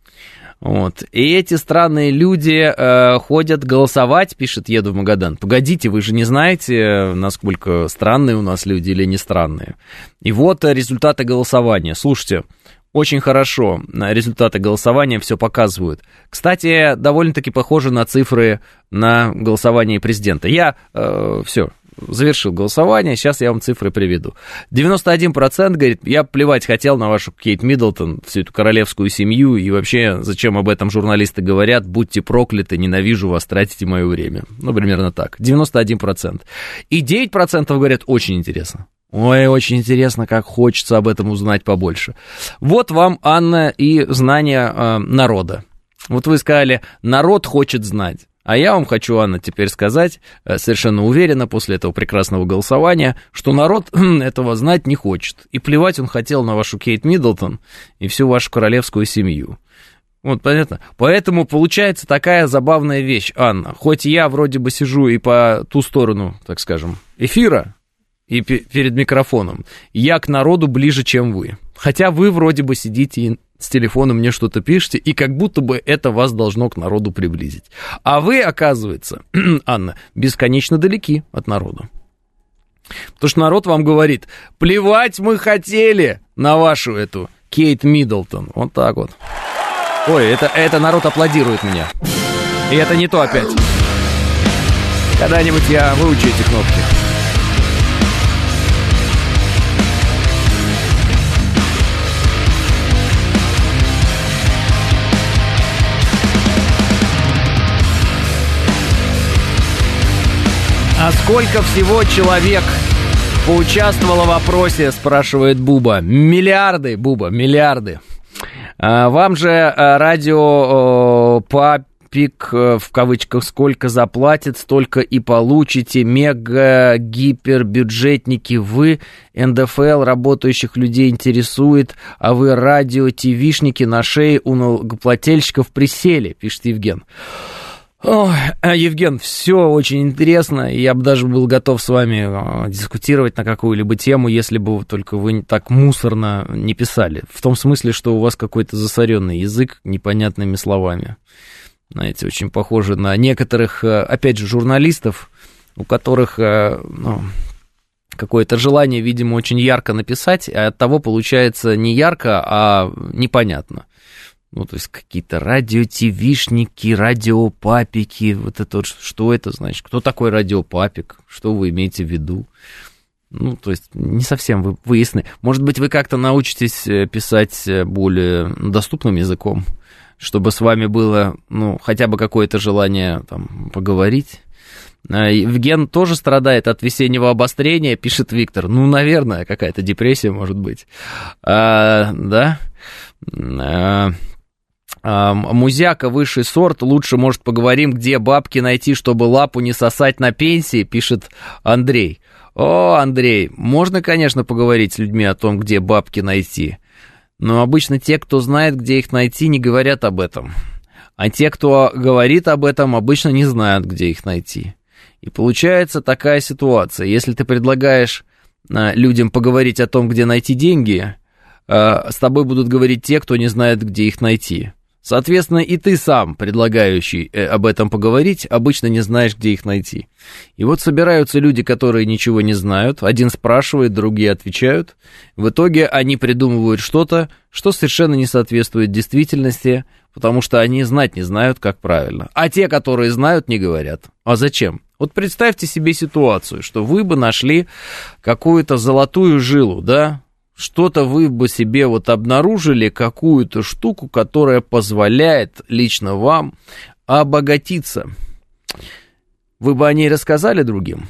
Вот. И эти странные люди ходят голосовать, пишет «Еду в Магадан». Погодите, вы же не знаете, насколько странные у нас люди или не странные. И вот результаты голосования. Слушайте, очень хорошо результаты голосования все показывают. Кстати, довольно-таки похожи на цифры на голосование президента. Я все завершил голосование, сейчас я вам цифры приведу. 91% говорит, я плевать хотел на вашу Кейт Миддлтон, всю эту королевскую семью, и вообще, зачем об этом журналисты говорят, будьте прокляты, ненавижу вас, тратите мое время. Ну, примерно так. 91%. И 9% говорят, очень интересно. Ой, очень интересно, как хочется об этом узнать побольше. Вот вам, Анна, и знание народа. Вот вы сказали, народ хочет знать. А я вам хочу, Анна, теперь сказать, совершенно уверенно, после этого прекрасного голосования, что народ этого знать не хочет. И плевать он хотел на вашу Кейт Миддлтон и всю вашу королевскую семью. Вот, понятно? Поэтому получается такая забавная вещь, Анна. Хоть я вроде бы сижу и по ту сторону, так скажем, эфира, и перед микрофоном, я к народу ближе, чем вы. Хотя вы вроде бы сидите и с телефоном мне что-то пишете, и как будто бы это вас должно к народу приблизить. А вы, оказывается, Анна, бесконечно далеки от народа. Потому что народ вам говорит, плевать мы хотели на вашу эту Кейт Миддлтон. Вот так вот. Ой, это народ аплодирует мне. И это не то опять. Когда-нибудь я выучу эти кнопки. А сколько всего человек поучаствовало в опросе, спрашивает Буба. Миллиарды, Буба, миллиарды. Вам же радио по папик, в кавычках, сколько заплатит, столько и получите, мега-гипербюджетники вы, НДФЛ работающих людей интересует, а вы радио-тивишники на шее у налогоплательщиков присели, пишет Евген. Ой, Евген, все очень интересно, и я бы даже был готов с вами дискутировать на какую-либо тему, если бы только вы так мусорно не писали. В том смысле, что у вас какой-то засоренный язык непонятными словами. Знаете, очень похоже на некоторых, опять же, журналистов, у которых какое-то желание, видимо, очень ярко написать, а оттого получается не ярко, а непонятно. Ну, то есть какие-то радио-тивишники, радиопапики, вот это вот, что это значит? Кто такой радиопапик? Что вы имеете в виду? Ну, то есть не совсем выяснены. Может быть, вы как-то научитесь писать более доступным языком, чтобы с вами было, ну, хотя бы какое-то желание там поговорить. Евген тоже страдает от весеннего обострения, пишет Виктор. Ну, наверное, какая-то депрессия может быть. Да? Музяка высший сорт, лучше, может, поговорим, где бабки найти, чтобы лапу не сосать на пенсии, пишет Андрей. О, Андрей, можно, конечно, поговорить с людьми о том, где бабки найти, но обычно те, кто знает, где их найти, не говорят об этом, а те, кто говорит об этом, обычно не знают, где их найти. И получается такая ситуация, если ты предлагаешь людям поговорить о том, где найти деньги, с тобой будут говорить те, кто не знает, где их найти. Соответственно, и ты сам, предлагающий об этом поговорить, обычно не знаешь, где их найти. И вот собираются люди, которые ничего не знают, один спрашивает, другие отвечают. В итоге они придумывают что-то, что совершенно не соответствует действительности, потому что они знать не знают, как правильно. А те, которые знают, не говорят. А зачем? Вот представьте себе ситуацию, что вы бы нашли какую-то золотую жилу, да? Что-то вы бы себе вот обнаружили, какую-то штуку, которая позволяет лично вам обогатиться. Вы бы о ней рассказали другим?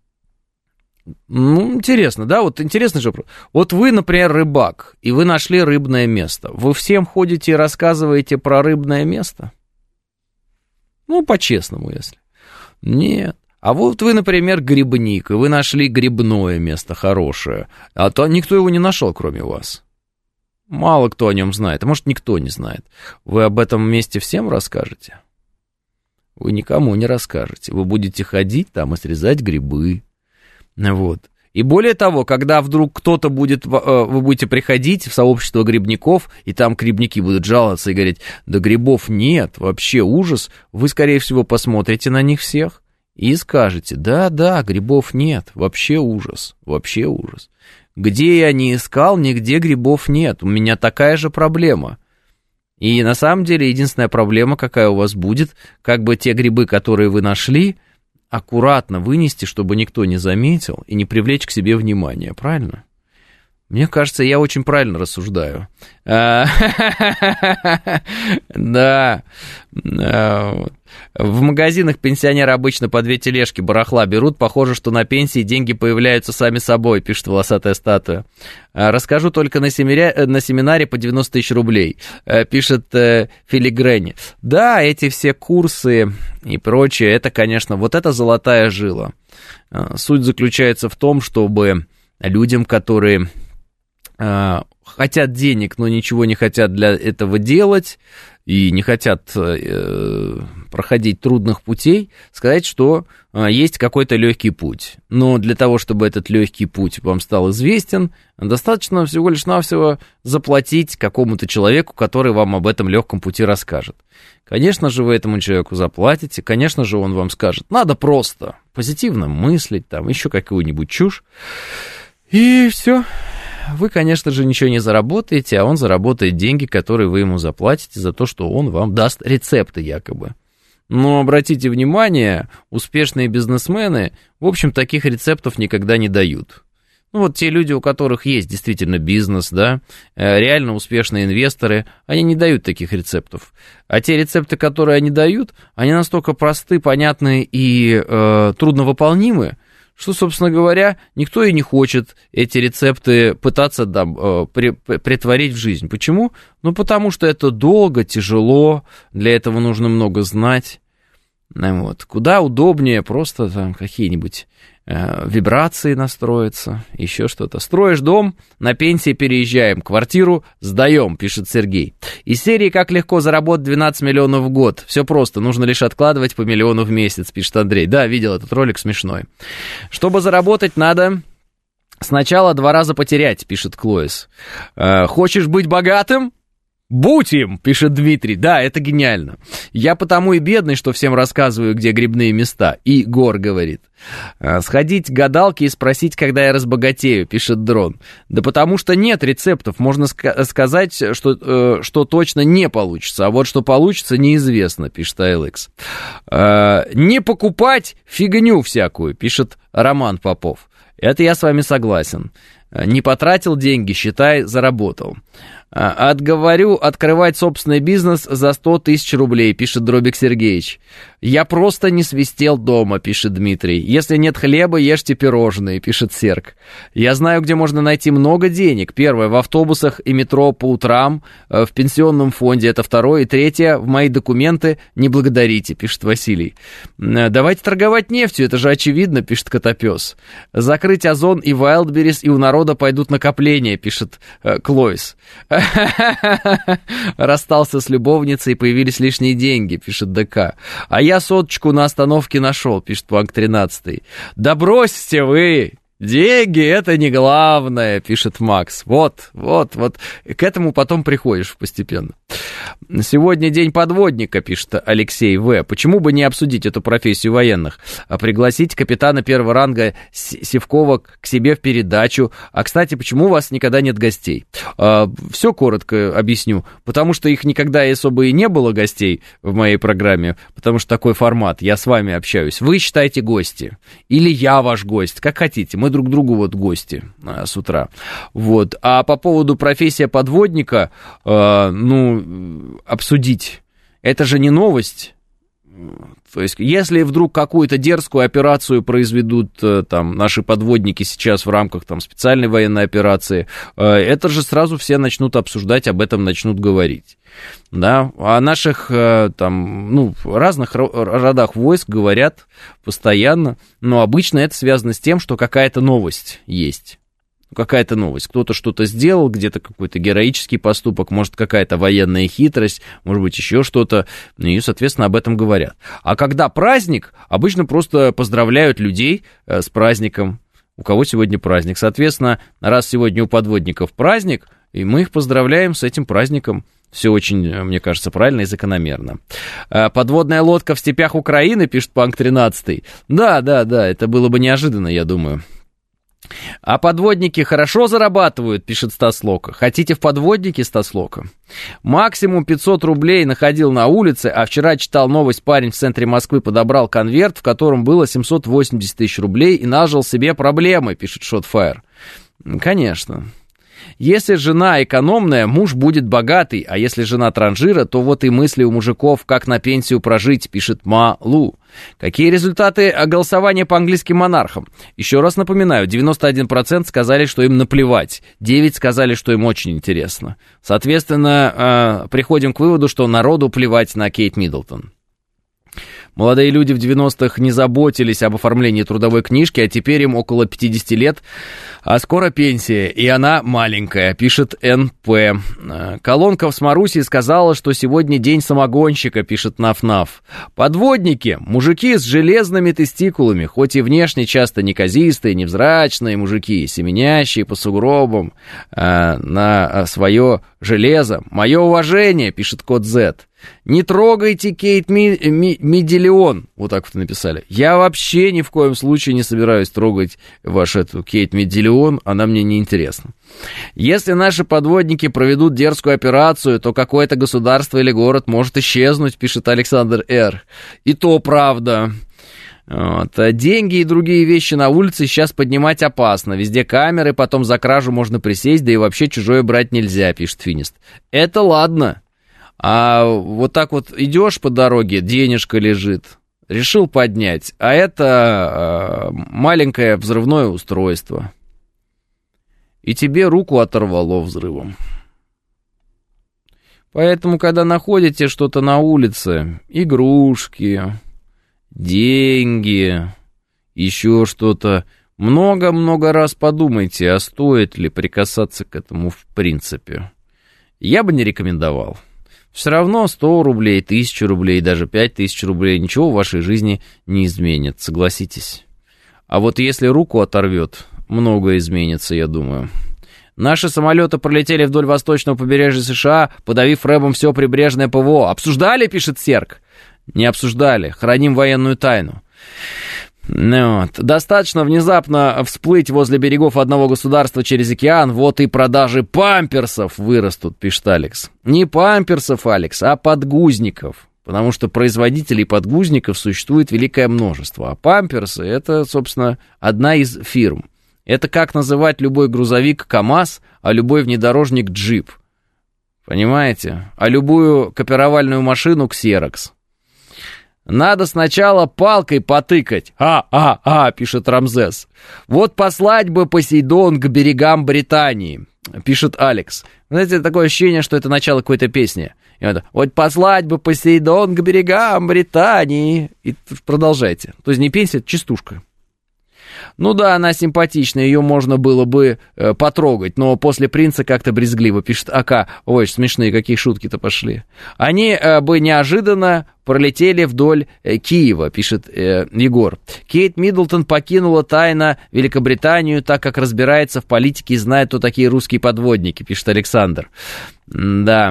Ну, интересно, да, вот интересный же вопрос. Вот вы, например, рыбак, и вы нашли рыбное место. Вы всем ходите и рассказываете про рыбное место? Ну, по-честному, если. Нет. А вот вы, например, грибник, и вы нашли грибное место хорошее, а то никто его не нашел, кроме вас. Мало кто о нем знает, а может, никто не знает. Вы об этом месте всем расскажете? Вы никому не расскажете. Вы будете ходить там и срезать грибы. Вот. И более того, когда вдруг кто-то будет, вы будете приходить в сообщество грибников, и там грибники будут жаловаться и говорить, да грибов нет, вообще ужас, вы, скорее всего, посмотрите на них всех и скажете, да, грибов нет, вообще ужас. Где я не искал, нигде грибов нет, у меня такая же проблема. И на самом деле единственная проблема, какая у вас будет, как бы те грибы, которые вы нашли, аккуратно вынести, чтобы никто не заметил, и не привлечь к себе внимание, правильно? Мне кажется, я очень правильно рассуждаю. Да. В магазинах пенсионеры обычно по 2 тележки барахла берут. Похоже, что на пенсии деньги появляются сами собой, пишет волосатая статуя. Расскажу только на семинаре по 90 тысяч рублей, пишет Филигрени. Да, эти все курсы и прочее, это, конечно, вот это золотая жила. Суть заключается в том, чтобы людям, которые хотят денег, но ничего не хотят для этого делать и не хотят проходить трудных путей, сказать, что есть какой-то легкий путь. Но для того, чтобы этот легкий путь вам стал известен, достаточно всего лишь навсего заплатить какому-то человеку, который вам об этом легком пути расскажет. Конечно же, вы этому человеку заплатите, конечно же, он вам скажет, надо просто позитивно мыслить, там еще какую-нибудь чушь, и все. Вы, конечно же, ничего не заработаете, а он заработает деньги, которые вы ему заплатите за то, что он вам даст рецепты якобы. Но обратите внимание, успешные бизнесмены, в общем, таких рецептов никогда не дают. Ну вот те люди, у которых есть действительно бизнес, да, реально успешные инвесторы, они не дают таких рецептов. А те рецепты, которые они дают, они настолько просты, понятны и трудновыполнимы, что, собственно говоря, никто и не хочет эти рецепты пытаться претворить в жизнь. Почему? Ну, потому что это долго, тяжело, для этого нужно много знать. Вот. Куда удобнее просто там какие-нибудь вибрации настроиться, еще что-то. Строишь дом, на пенсии переезжаем, квартиру сдаем, пишет Сергей. Из серии «Как легко заработать 12 миллионов в год». Все просто, нужно лишь откладывать по миллиону в месяц, пишет Андрей. Да, видел этот ролик, смешной. Чтобы заработать, надо сначала 2 раза потерять, пишет Клоис. Хочешь быть богатым? Будь им, пишет Дмитрий. Да, это гениально. Я потому и бедный, что всем рассказываю, где грибные места. И Гор говорит. Сходить к гадалке и спросить, когда я разбогатею, пишет Дрон. Да потому что нет рецептов. Можно сказать, что точно не получится. А вот что получится, неизвестно, пишет ALX. Не покупать фигню всякую, пишет Роман Попов. Это я с вами согласен. Не потратил деньги, считай, заработал. Отговорю открывать собственный бизнес за 100 тысяч рублей, пишет Дробик Сергеевич. Я просто не свистел дома, пишет Дмитрий. Если нет хлеба, ешьте пирожные, пишет Серк. Я знаю, где можно найти много денег. Первое, в автобусах и метро по утрам, в пенсионном фонде, это второе. И третье, в мои документы не благодарите, пишет Василий. Давайте торговать нефтью, это же очевидно, пишет Котопес. Закрыть Озон и Wildberries, и у народа пойдут накопления, пишет Клоис. Расстался с любовницей, появились лишние деньги, пишет ДК. А я соточку на остановке нашел, пишет Панк 13. Да бросьте вы! Деньги — это не главное, пишет Макс. Вот, к этому потом приходишь постепенно. Сегодня день подводника, пишет Алексей В. Почему бы не обсудить эту профессию военных? Пригласить капитана первого ранга Сивкова к себе в передачу. А, кстати, почему у вас никогда нет гостей? Все коротко объясню. Потому что их никогда особо и не было гостей в моей программе, потому что такой формат. Я с вами общаюсь. Вы считаете гости. Или я ваш гость, как хотите. Мы друг другу вот гости с утра. Вот. А по поводу профессии подводника, обсудить. Это же не новость. То есть, если вдруг какую-то дерзкую операцию произведут там наши подводники сейчас в рамках там специальной военной операции, это же сразу все начнут обсуждать, об этом начнут говорить. Да, о наших там, разных родах войск говорят постоянно, но обычно это связано с тем, что какая-то новость есть. Какая-то новость, кто-то что-то сделал, где-то какой-то героический поступок, может, какая-то военная хитрость, может быть, еще что-то, и, соответственно, об этом говорят. А когда праздник, обычно просто поздравляют людей с праздником, у кого сегодня праздник. Соответственно, раз сегодня у подводников праздник, и мы их поздравляем с этим праздником. Все очень, мне кажется, правильно и закономерно. Подводная лодка в степях Украины, пишет Панк 13. Да, это было бы неожиданно, я думаю. А подводники хорошо зарабатывают, пишет Стас Лока. Хотите в подводнике, Стас Лока? Максимум 500 рублей находил на улице, а вчера читал новость, парень в центре Москвы подобрал конверт, в котором было 780 тысяч рублей и нажил себе проблемы, пишет Shotfire. Конечно. Если жена экономная, муж будет богатый, а если жена транжира, то вот и мысли у мужиков, как на пенсию прожить, пишет Малу. Какие результаты голосования по английским монархам? Еще раз напоминаю, 91% сказали, что им наплевать, 9% сказали, что им очень интересно. Соответственно, приходим к выводу, что народу плевать на Кейт Миддлтон. Молодые люди в 90-х не заботились об оформлении трудовой книжки, а теперь им около 50 лет, а скоро пенсия, и она маленькая, пишет НП. Колонка в Смарусии сказала, что сегодня день самогонщика, пишет Наф-Наф. Подводники, мужики с железными тестикулами, хоть и внешне часто неказистые, невзрачные мужики, семенящие по сугробам на свое железо. Мое уважение, пишет Код Z. Не трогайте Кейт Мидиллион, вот так вот написали. Я вообще ни в коем случае не собираюсь трогать вашу эту Кейт Мидиллион, она мне не интересна. Если наши подводники проведут дерзкую операцию, то какое-то государство или город может исчезнуть, пишет Александр Р. И то правда. Вот. Деньги и другие вещи на улице сейчас поднимать опасно. Везде камеры, потом за кражу можно присесть, да и вообще чужое брать нельзя, пишет Финист. Это ладно. А вот так вот идешь по дороге, денежка лежит, решил поднять, а это маленькое взрывное устройство. И тебе руку оторвало взрывом. Поэтому, когда находите что-то на улице, игрушки, деньги, еще что-то, много-много раз подумайте, а стоит ли прикасаться к этому в принципе. Я бы не рекомендовал. Все равно 100 рублей, 1000 рублей, даже 5000 рублей, ничего в вашей жизни не изменит, согласитесь. А вот если руку оторвет, многое изменится, я думаю. Наши самолеты пролетели вдоль восточного побережья США, подавив рэбом все прибрежное ПВО. Обсуждали, пишет Серк? Не обсуждали, храним военную тайну. Вот. Достаточно внезапно всплыть возле берегов одного государства через океан, вот и продажи памперсов вырастут, пишет Алекс. Не памперсов, Алекс, а подгузников. Потому что производителей подгузников существует великое множество. А памперсы — это, собственно, одна из фирм. Это как называть любой грузовик КАМАЗ, а любой внедорожник джип. Понимаете? А любую копировальную машину ксерокс. Надо сначала палкой потыкать. Пишет Рамзес. Вот послать бы Посейдон к берегам Британии, пишет Алекс. Знаете, такое ощущение, что это начало какой-то песни. Вот послать бы Посейдон к берегам Британии. И продолжайте. То есть не песня, это частушка. Ну да, она симпатичная, ее можно было бы потрогать, но после принца как-то брезгливо, пишет АК. Ой, смешные, какие шутки-то пошли. Они бы неожиданно пролетели вдоль Киева, пишет Егор. Кейт Миддлтон покинула тайно Великобританию, так как разбирается в политике и знает, кто такие русские подводники, пишет Александр. Да...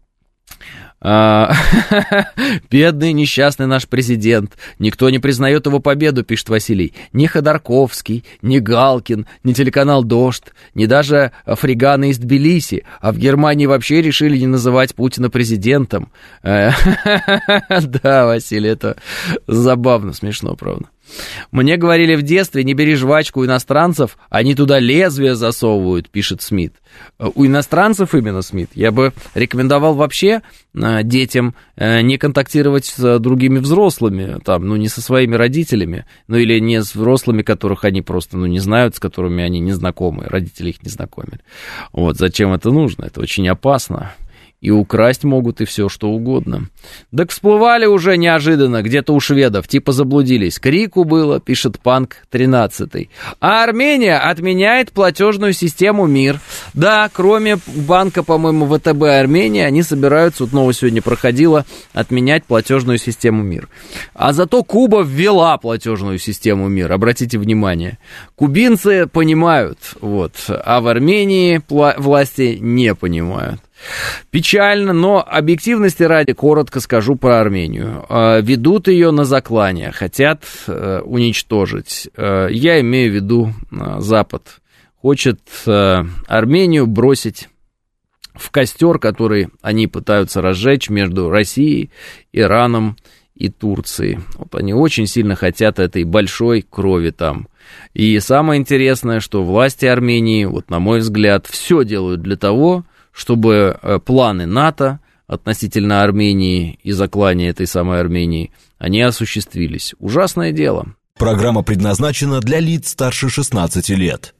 Бедный, несчастный наш президент. Никто не признает его победу, пишет Василий. Ни Ходорковский, ни Галкин, ни телеканал «Дождь», ни даже фриганы из Тбилиси. А в Германии вообще решили не называть Путина президентом. Да, Василий, это забавно, смешно, правда. Мне говорили в детстве, не бери жвачку у иностранцев, они туда лезвие засовывают, пишет Смит. У иностранцев именно, Смит. Я бы рекомендовал вообще детям не контактировать с другими взрослыми, там, ну, не со своими родителями, ну, или не с взрослыми, которых они просто, ну, не знают, с которыми они не знакомы, родители их не знакомили. Вот, зачем это нужно? Это очень опасно. И украсть могут, и все, что угодно. Так всплывали уже неожиданно, где-то у шведов, типа заблудились. Крику было, пишет Панк 13. А Армения отменяет платежную систему МИР. Да, кроме банка, по-моему, ВТБ Армения, они собираются, вот новость сегодня проходила, отменять платежную систему МИР. А зато Куба ввела платежную систему МИР, обратите внимание. Кубинцы понимают, вот, а в Армении власти не понимают. Печально, но объективности ради коротко скажу про Армению. Ведут ее на заклание, хотят уничтожить. Я имею в виду Запад. Хочет Армению бросить в костер, который они пытаются разжечь между Россией, Ираном и Турцией. Вот они очень сильно хотят этой большой крови там. И самое интересное, что власти Армении, вот на мой взгляд, все делают для того, чтобы планы НАТО относительно Армении и заклания этой самой Армении, они осуществились. Ужасное дело. Программа предназначена для лиц старше 16 лет.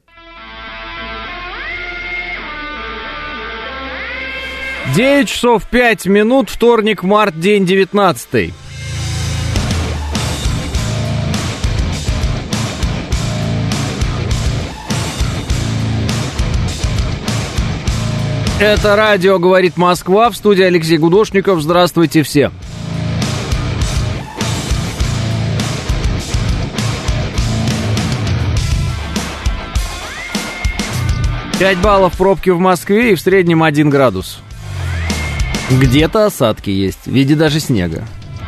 9 часов 5 минут, вторник, март, день 19. Это радио «Говорит Москва», в студии Алексей Гудошников. Здравствуйте все. Пять баллов пробки в Москве и в среднем 1 градус. Где-то осадки есть, в виде даже снега.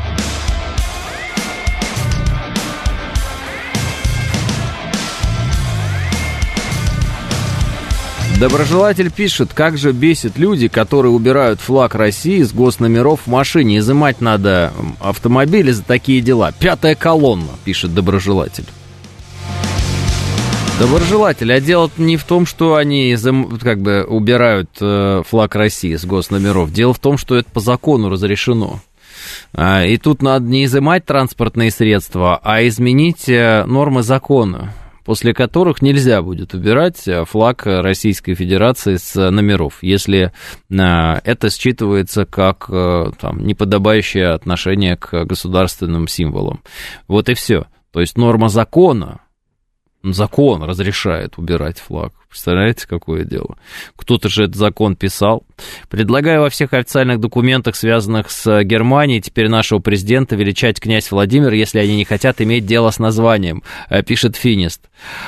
Доброжелатель пишет, как же бесит люди, которые убирают флаг России с госномеров в машине. Изымать надо автомобили за такие дела. 5-я колонна, пишет доброжелатель. Доброжелатель, а дело не в том, что они как бы убирают флаг России с госномеров. Дело в том, что это по закону разрешено. И тут надо не изымать транспортные средства, а изменить нормы закона, после которых нельзя будет убирать флаг Российской Федерации с номеров, если это считывается как там, неподобающее отношение к государственным символам. Вот и все. То есть норма закона, закон разрешает убирать флаг. Представляете, какое дело? Кто-то же этот закон писал. Предлагаю во всех официальных документах, связанных с Германией, теперь нашего президента величать князь Владимир, если они не хотят иметь дело с названием, пишет Финист.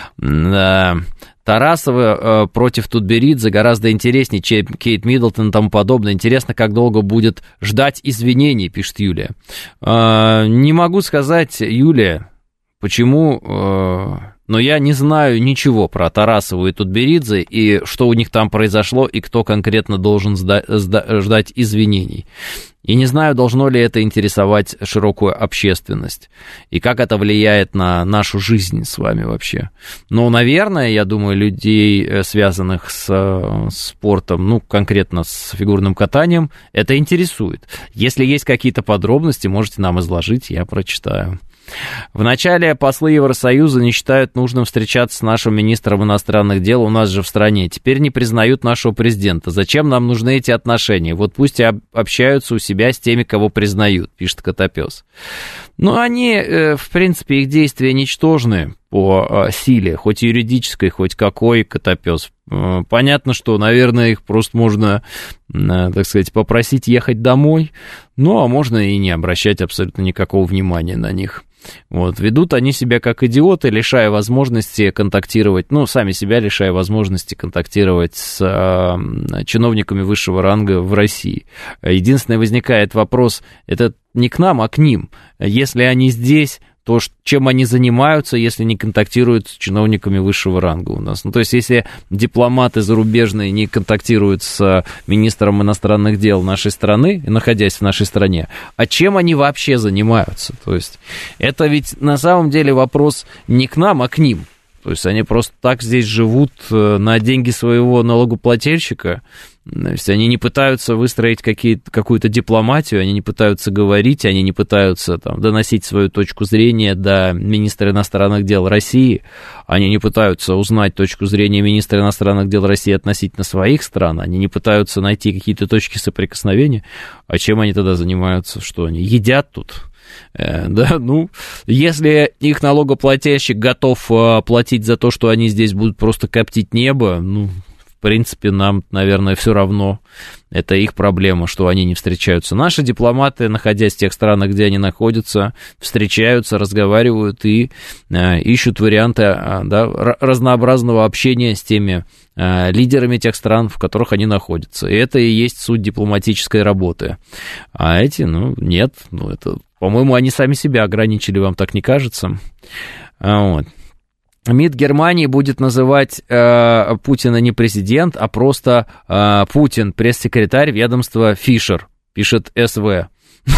Тарасова против Тутберидзе гораздо интереснее, чем Кейт Миддлтон и тому подобное. Интересно, как долго будет ждать извинений, пишет Юлия. Не могу сказать, Юлия, почему... Но я не знаю ничего про Тарасову и Тутберидзе, и что у них там произошло, и кто конкретно должен ждать извинений. И не знаю, должно ли это интересовать широкую общественность, и как это влияет на нашу жизнь с вами вообще. Но, наверное, я думаю, людей, связанных с спортом, ну, конкретно с фигурным катанием, это интересует. Если есть какие-то подробности, можете нам изложить, я прочитаю. Вначале послы Евросоюза не считают нужным встречаться с нашим министром иностранных дел у нас же в стране. Теперь не признают нашего президента. Зачем нам нужны эти отношения? Вот пусть и общаются у себя с теми, кого признают, пишет Котопес. Ну, они, в принципе, их действия ничтожны по силе, хоть юридической, хоть какой, Котопес. Понятно, что, наверное, их просто можно, так сказать, попросить ехать домой, ну, а можно и не обращать абсолютно никакого внимания на них. Вот, ведут они себя как идиоты, лишая возможности контактировать, ну, сами себя лишая возможности контактировать с чиновниками высшего ранга в России. Единственное, возникает вопрос, это не к нам, а к ним. Если они здесь, то чем они занимаются, если не контактируют с чиновниками высшего ранга у нас? Ну, то есть, если дипломаты зарубежные не контактируют с министром иностранных дел нашей страны, находясь в нашей стране, а чем они вообще занимаются? То есть, это ведь на самом деле вопрос не к нам, а к ним. То есть, они просто так здесь живут на деньги своего налогоплательщика. То есть, они не пытаются выстроить какую-то дипломатию, они не пытаются говорить, они не пытаются там, доносить свою точку зрения до министра иностранных дел России, они не пытаются узнать точку зрения министра иностранных дел России относительно своих стран, они не пытаются найти какие-то точки соприкосновения. А чем они тогда занимаются? Что они едят тут? Да, ну, если их налогоплательщик готов платить за то, что они здесь будут просто коптить небо, ну, в принципе, нам, наверное, все равно. Это их проблема, что они не встречаются. Наши дипломаты, находясь в тех странах, где они находятся, встречаются, разговаривают и ищут варианты разнообразного общения с теми лидерами тех стран, в которых они находятся. И это и есть суть дипломатической работы. А эти, нет. Это, по-моему, они сами себя ограничили, вам так не кажется? Вот. МИД Германии будет называть Путина не президент, а просто Путин, пресс-секретарь ведомства Фишер, пишет СВ.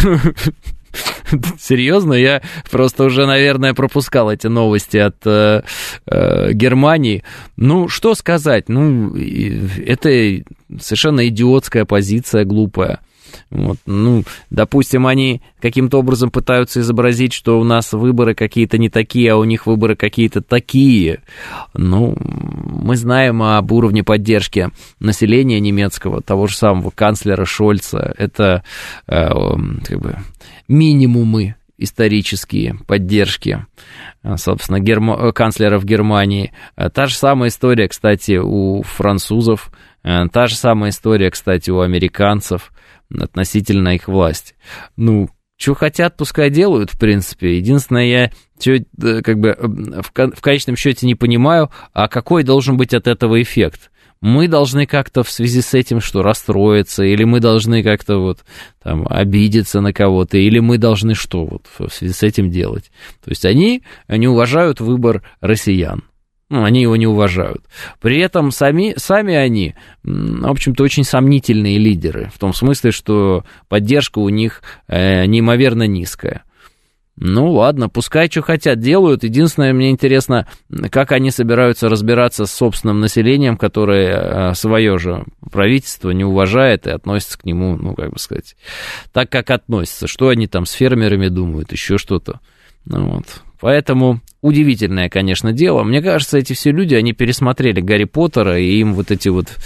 Серьезно? Я просто уже, наверное, пропускал эти новости от Германии. Ну, что сказать? Ну, это совершенно идиотская позиция, глупая. Вот, ну, допустим, они каким-то образом пытаются изобразить, что у нас выборы какие-то не такие, а у них выборы какие-то такие. Ну, мы знаем об уровне поддержки населения немецкого, того же самого канцлера Шольца. Это как бы минимумы исторические поддержки, собственно, канцлеров Германии. Та же самая история, кстати, у французов, та же самая история, кстати, у американцев относительно их власти. Ну, что хотят, пускай делают, в принципе. Единственное, я как бы в конечном счете не понимаю, а какой должен быть от этого эффект? Мы должны как-то в связи с этим что, расстроиться, или мы должны как-то вот там обидеться на кого-то, или мы должны что вот в связи с этим делать? То есть они уважают выбор россиян. Ну, они его не уважают. При этом сами они, в общем-то, очень сомнительные лидеры, в том смысле, что поддержка у них неимоверно низкая. Ну ладно, пускай что хотят делают. Единственное, мне интересно, как они собираются разбираться с собственным населением, которое свое же правительство не уважает и относится к нему, ну, как бы сказать, так, как относится. Что они там с фермерами думают, еще что-то. Ну, вот. Поэтому удивительное, конечно, дело. Мне кажется, эти все люди, они пересмотрели Гарри Поттера, и им вот эти вот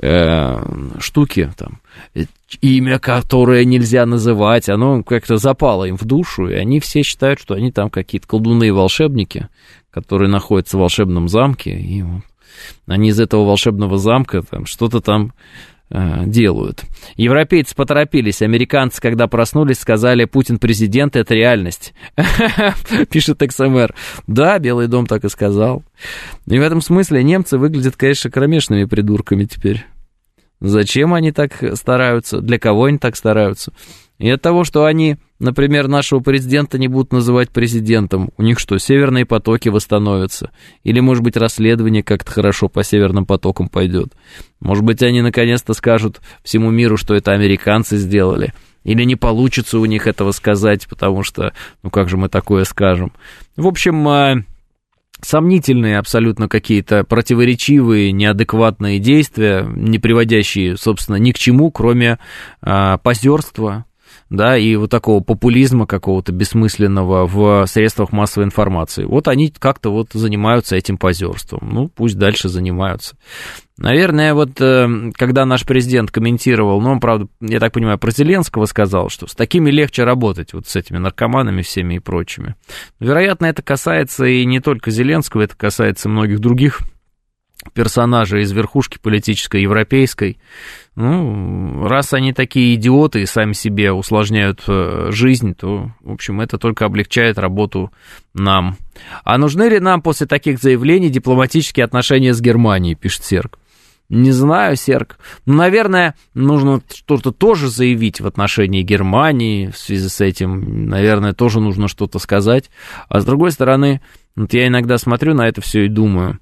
штуки, там, имя, которое нельзя называть, оно как-то запало им в душу, и они все считают, что они там какие-то колдуны и волшебники, которые находятся в волшебном замке, и вот они из этого волшебного замка там что-то там делают. Европейцы поторопились, американцы, когда проснулись, сказали: Путин президент, это реальность. Пишет XMR. Да, Белый дом так и сказал. И в этом смысле немцы выглядят, конечно, кромешными придурками теперь. Зачем они так стараются? Для кого они так стараются? И от того, что они, например, нашего президента не будут называть президентом, у них что, северные потоки восстановятся? Или, может быть, расследование как-то хорошо по северным потокам пойдет? Может быть, они наконец-то скажут всему миру, что это американцы сделали? Или не получится у них этого сказать, потому что, ну как же мы такое скажем? В общем, сомнительные абсолютно какие-то противоречивые, неадекватные действия, не приводящие, собственно, ни к чему, кроме позерства, да, и вот такого популизма какого-то бессмысленного в средствах массовой информации. Вот они как-то вот занимаются этим позерством. Ну, пусть дальше занимаются. Наверное, вот когда наш президент комментировал, ну, он, правда, я так понимаю, про Зеленского сказал, что с такими легче работать, вот с этими наркоманами всеми и прочими. Вероятно, это касается и не только Зеленского, это касается многих других персонажей из верхушки политической, европейской. Ну, раз они такие идиоты и сами себе усложняют жизнь, то, в общем, это только облегчает работу нам. А нужны ли нам после таких заявлений дипломатические отношения с Германией, пишет Серг. Не знаю, Серг. Наверное, нужно что-то тоже заявить в отношении Германии в связи с этим. Наверное, тоже нужно что-то сказать. А с другой стороны, вот я иногда смотрю на это все и думаю,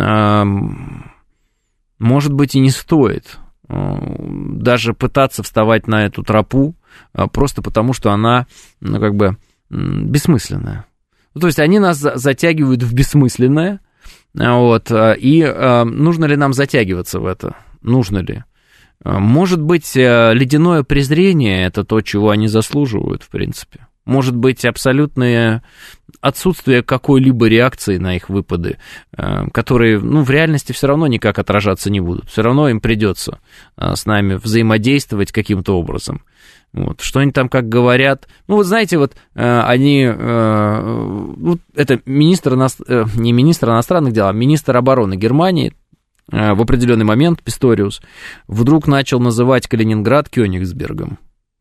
может быть, и не стоит даже пытаться вставать на эту тропу, просто потому, что она, ну, как бы, бессмысленная. Ну, то есть они нас затягивают в бессмысленное, вот, и нужно ли нам затягиваться в это? Нужно ли? Может быть, ледяное презрение – это то, чего они заслуживают, в принципе. Может быть, абсолютное отсутствие какой-либо реакции на их выпады, которые, ну, в реальности все равно никак отражаться не будут. Все равно им придется с нами взаимодействовать каким-то образом. Вот. Что они там как говорят. Ну, вот знаете, вот они... Вот это министр, не министр иностранных дел, а министр обороны Германии в определенный момент, Писториус, вдруг начал называть Калининград Кёнигсбергом.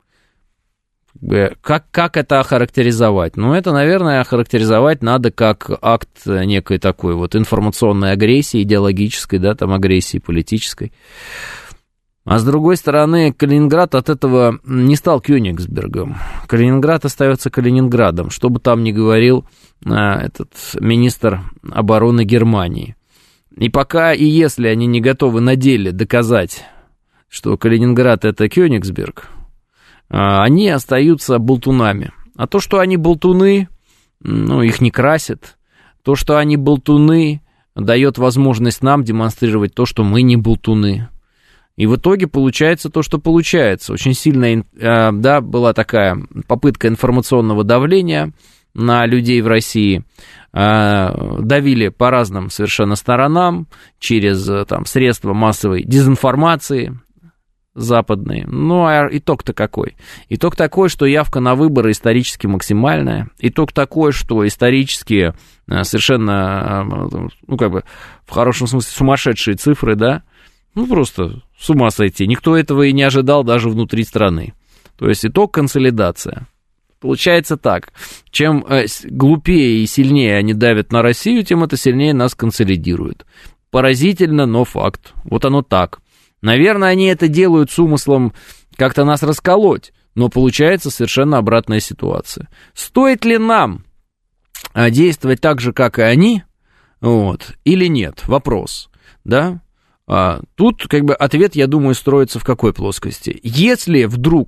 Как это охарактеризовать? Ну, это, наверное, охарактеризовать надо как акт некой такой вот информационной агрессии, идеологической, да, там агрессии политической. А с другой стороны, Калининград от этого не стал Кёнигсбергом. Калининград остается Калининградом, что бы там ни говорил этот министр обороны Германии. И пока и если они не готовы на деле доказать, что Калининград – это Кёнигсберг, они остаются болтунами. А то, что они болтуны, ну, их не красит. То, что они болтуны, дает возможность нам демонстрировать то, что мы не болтуны. И в итоге получается то, что получается. Очень сильная, да, была такая попытка информационного давления на людей в России. Давили по разным совершенно сторонам, через там, средства массовой дезинформации западные. Ну, а итог-то какой? Итог такой, что явка на выборы исторически максимальная. Итог такой, что исторически совершенно, ну, как бы, в хорошем смысле, сумасшедшие цифры, да? Ну, просто с ума сойти. Никто этого и не ожидал даже внутри страны. То есть итог — консолидация. Получается так. Чем глупее и сильнее они давят на Россию, тем это сильнее нас консолидирует. Поразительно, но факт. Вот оно так. Наверное, они это делают с умыслом как-то нас расколоть, но получается совершенно обратная ситуация. Стоит ли нам действовать так же, как и они, вот, или нет? Вопрос, да? Тут как бы ответ, я думаю, строится в какой плоскости? Если вдруг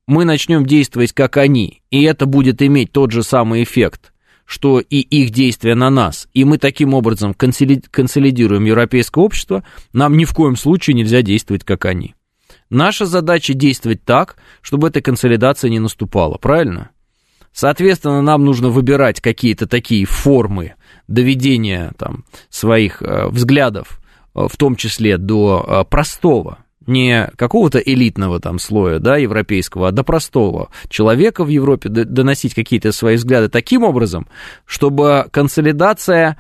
мы начнем действовать как они, и это будет иметь тот же самый эффект, что и их действия на нас, и мы таким образом консолидируем европейское общество, нам ни в коем случае нельзя действовать как они. Наша задача действовать так, чтобы эта консолидация не наступала, правильно? Соответственно, нам нужно выбирать какие-то такие формы доведения там, своих взглядов, в том числе до простого, не какого-то элитного там слоя, да, европейского, а до простого человека в Европе доносить какие-то свои взгляды таким образом, чтобы консолидация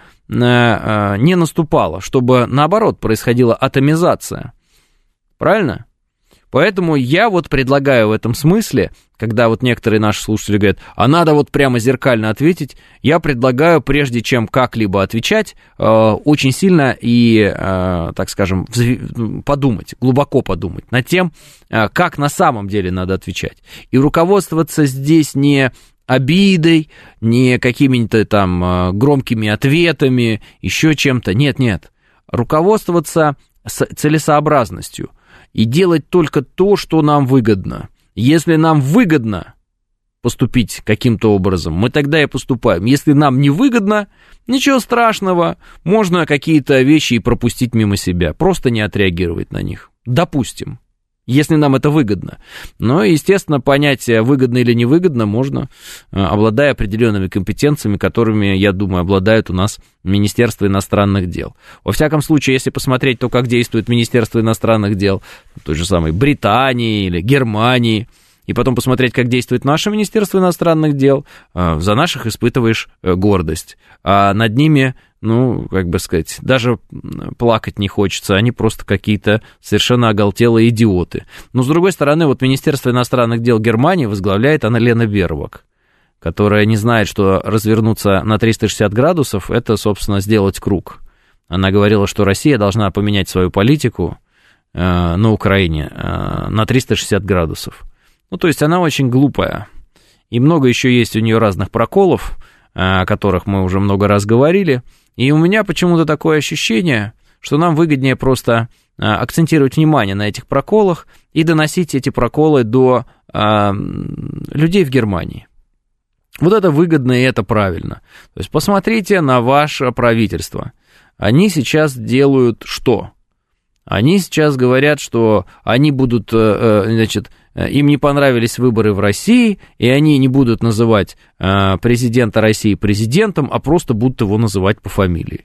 не наступала, чтобы, наоборот, происходила атомизация. Правильно? Поэтому я вот предлагаю в этом смысле, когда вот некоторые наши слушатели говорят, а надо вот прямо зеркально ответить, я предлагаю, прежде чем как-либо отвечать, очень сильно и, так скажем, подумать, глубоко подумать над тем, как на самом деле надо отвечать. И руководствоваться здесь не обидой, не какими-то там громкими ответами, еще чем-то. Нет. Руководствоваться целесообразностью. И делать только то, что нам выгодно. Если нам выгодно поступить каким-то образом, мы тогда и поступаем. Если нам не выгодно, ничего страшного, можно какие-то вещи и пропустить мимо себя, просто не отреагировать на них. Допустим, если нам это выгодно. Но, естественно, понять, выгодно или невыгодно, можно, обладая определенными компетенциями, которыми, я думаю, обладает у нас Министерство иностранных дел. Во всяком случае, если посмотреть то, как действует Министерство иностранных дел той же самой Британии или Германии, и потом посмотреть, как действует наше Министерство иностранных дел, за наших испытываешь гордость. А над ними, ну, как бы сказать, даже плакать не хочется, они просто какие-то совершенно оголтелые идиоты. Но, с другой стороны, вот Министерство иностранных дел Германии возглавляет Анна-Лена Бербак, которая не знает, что развернуться на 360 градусов – это, собственно, сделать круг. Она говорила, что Россия должна поменять свою политику на Украине на 360 градусов. Ну, то есть она очень глупая. И много еще есть у нее разных проколов, о которых мы уже много раз говорили. И у меня почему-то такое ощущение, что нам выгоднее просто акцентировать внимание на этих проколах и доносить эти проколы до людей в Германии. Вот это выгодно и это правильно. То есть посмотрите на ваше правительство. Они сейчас делают что? Они сейчас говорят, что они будут, значит, им не понравились выборы в России, и они не будут называть президента России президентом, а просто будут его называть по фамилии.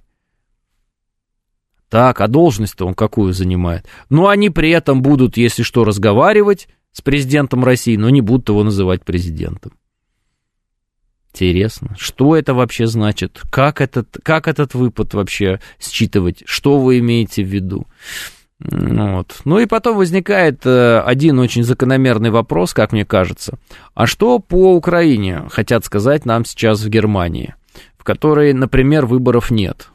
Так, а должность-то он какую занимает? Ну, они при этом будут, если что, разговаривать с президентом России, но не будут его называть президентом. Интересно, что это вообще значит? Как этот выпад вообще считывать? Что вы имеете в виду? Вот. Ну и потом возникает один очень закономерный вопрос, как мне кажется. А что по Украине хотят сказать нам сейчас в Германии, в которой, например, выборов нет?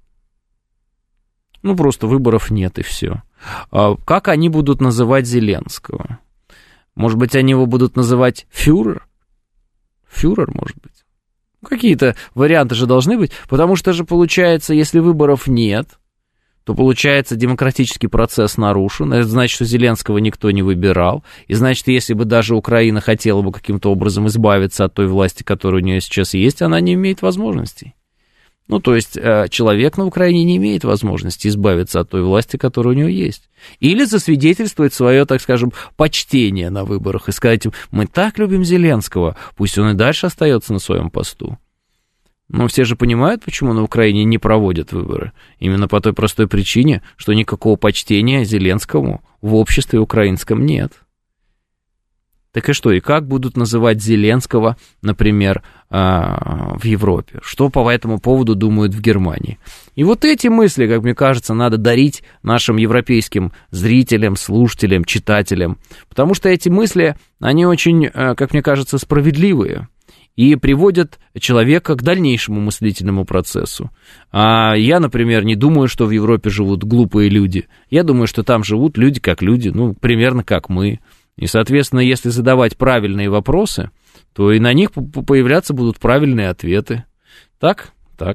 Ну, просто выборов нет и все. Как они будут называть Зеленского? Может быть, они его будут называть фюрер? Фюрер, может быть. Какие-то варианты же должны быть, потому что же получается, если выборов нет, то получается демократический процесс нарушен, это значит, что Зеленского никто не выбирал, и значит, если бы даже Украина хотела бы каким-то образом избавиться от той власти, которая у нее сейчас есть, она не имеет возможностей. Ну, то есть человек на Украине не имеет возможности избавиться от той власти, которая у него есть. Или засвидетельствовать свое, так скажем, почтение на выборах и сказать им, мы так любим Зеленского, пусть он и дальше остается на своем посту. Но все же понимают, почему на Украине не проводят выборы. Именно по той простой причине, что никакого почтения Зеленскому в обществе украинском нет. Так и что, и как будут называть Зеленского, например, в Европе? Что по этому поводу думают в Германии? И вот эти мысли, как мне кажется, надо дарить нашим европейским зрителям, слушателям, читателям. Потому что эти мысли, они очень, как мне кажется, справедливые. И приводят человека к дальнейшему мыслительному процессу. А я, например, не думаю, что в Европе живут глупые люди. Я думаю, что там живут люди как люди, ну, примерно как мы. И, соответственно, если задавать правильные вопросы, то и на них появляться будут правильные ответы. Так? Так.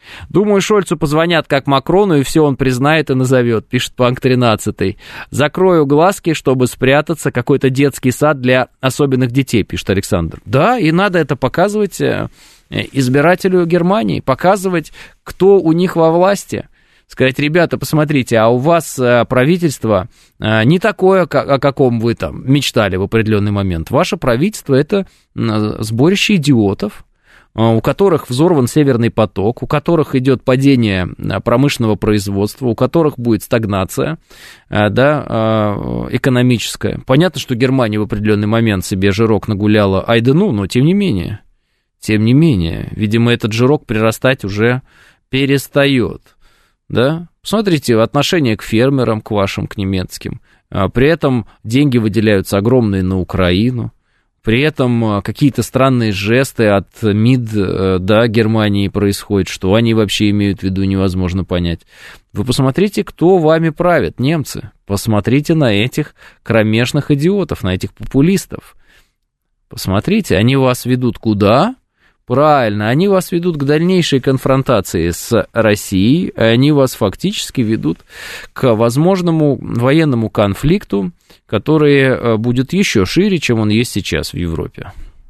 Думаю, Шольцу позвонят как Макрону, и все он признает и назовет, пишет Панк 13. Закрою глазки, чтобы спрятаться, какой-то детский сад для особенных детей, пишет Александр. Да, и надо это показывать избирателю Германии, показывать, кто у них во власти. Сказать, ребята, посмотрите, а у вас правительство не такое, о каком вы там мечтали в определенный момент. Ваше правительство – это сборище идиотов, у которых взорван Северный поток, у которых идет падение промышленного производства, у которых будет стагнация, да, экономическая. Понятно, что Германия в определенный момент себе жирок нагуляла, ай да ну, но тем не менее, видимо, этот жирок прирастать уже перестает. Да? Посмотрите, отношение к фермерам, к вашим, к немецким. При этом деньги выделяются огромные на Украину. При этом какие-то странные жесты от МИД, да, Германии происходят. Что они вообще имеют в виду, невозможно понять. Вы посмотрите, кто вами правит, немцы. Посмотрите на этих кромешных идиотов, на этих популистов. Посмотрите, они вас ведут куда? Правильно, они вас ведут к дальнейшей конфронтации с Россией, они вас фактически ведут к возможному военному конфликту, который будет еще шире, чем он есть сейчас в Европе.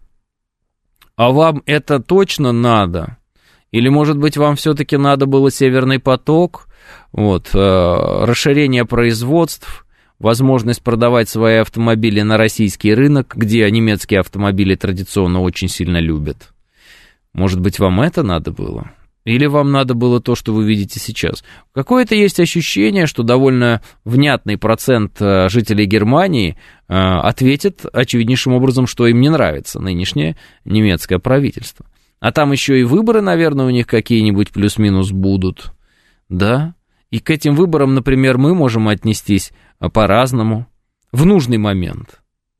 А вам это точно надо? Или, может быть, вам все-таки надо было Северный поток, вот, расширение производств, возможность продавать свои автомобили на российский рынок, где немецкие автомобили традиционно очень сильно любят? Может быть, вам это надо было? Или вам надо было то, что вы видите сейчас? Какое-то есть ощущение, что довольно внятный процент жителей Германии ответит очевиднейшим образом, что им не нравится нынешнее немецкое правительство. А там еще и выборы, наверное, у них какие-нибудь плюс-минус будут, да? И к этим выборам, например, мы можем отнестись по-разному в нужный момент.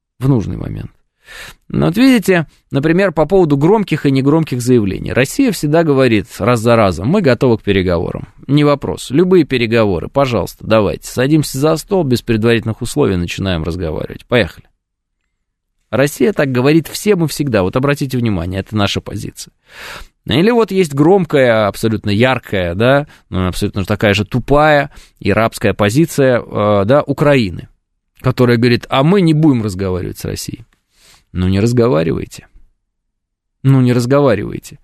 Но вот видите, например, по поводу громких и негромких заявлений. Россия всегда говорит раз за разом, мы готовы к переговорам. Не вопрос, любые переговоры, пожалуйста, давайте. Садимся за стол, без предварительных условий начинаем разговаривать. Поехали. Россия так говорит всем и всегда. Вот обратите внимание, это наша позиция. Или вот есть громкая, абсолютно яркая, да, абсолютно такая же тупая и рабская позиция, да, Украины, которая говорит, а мы не будем разговаривать с Россией. Ну, не разговаривайте. Понимаете,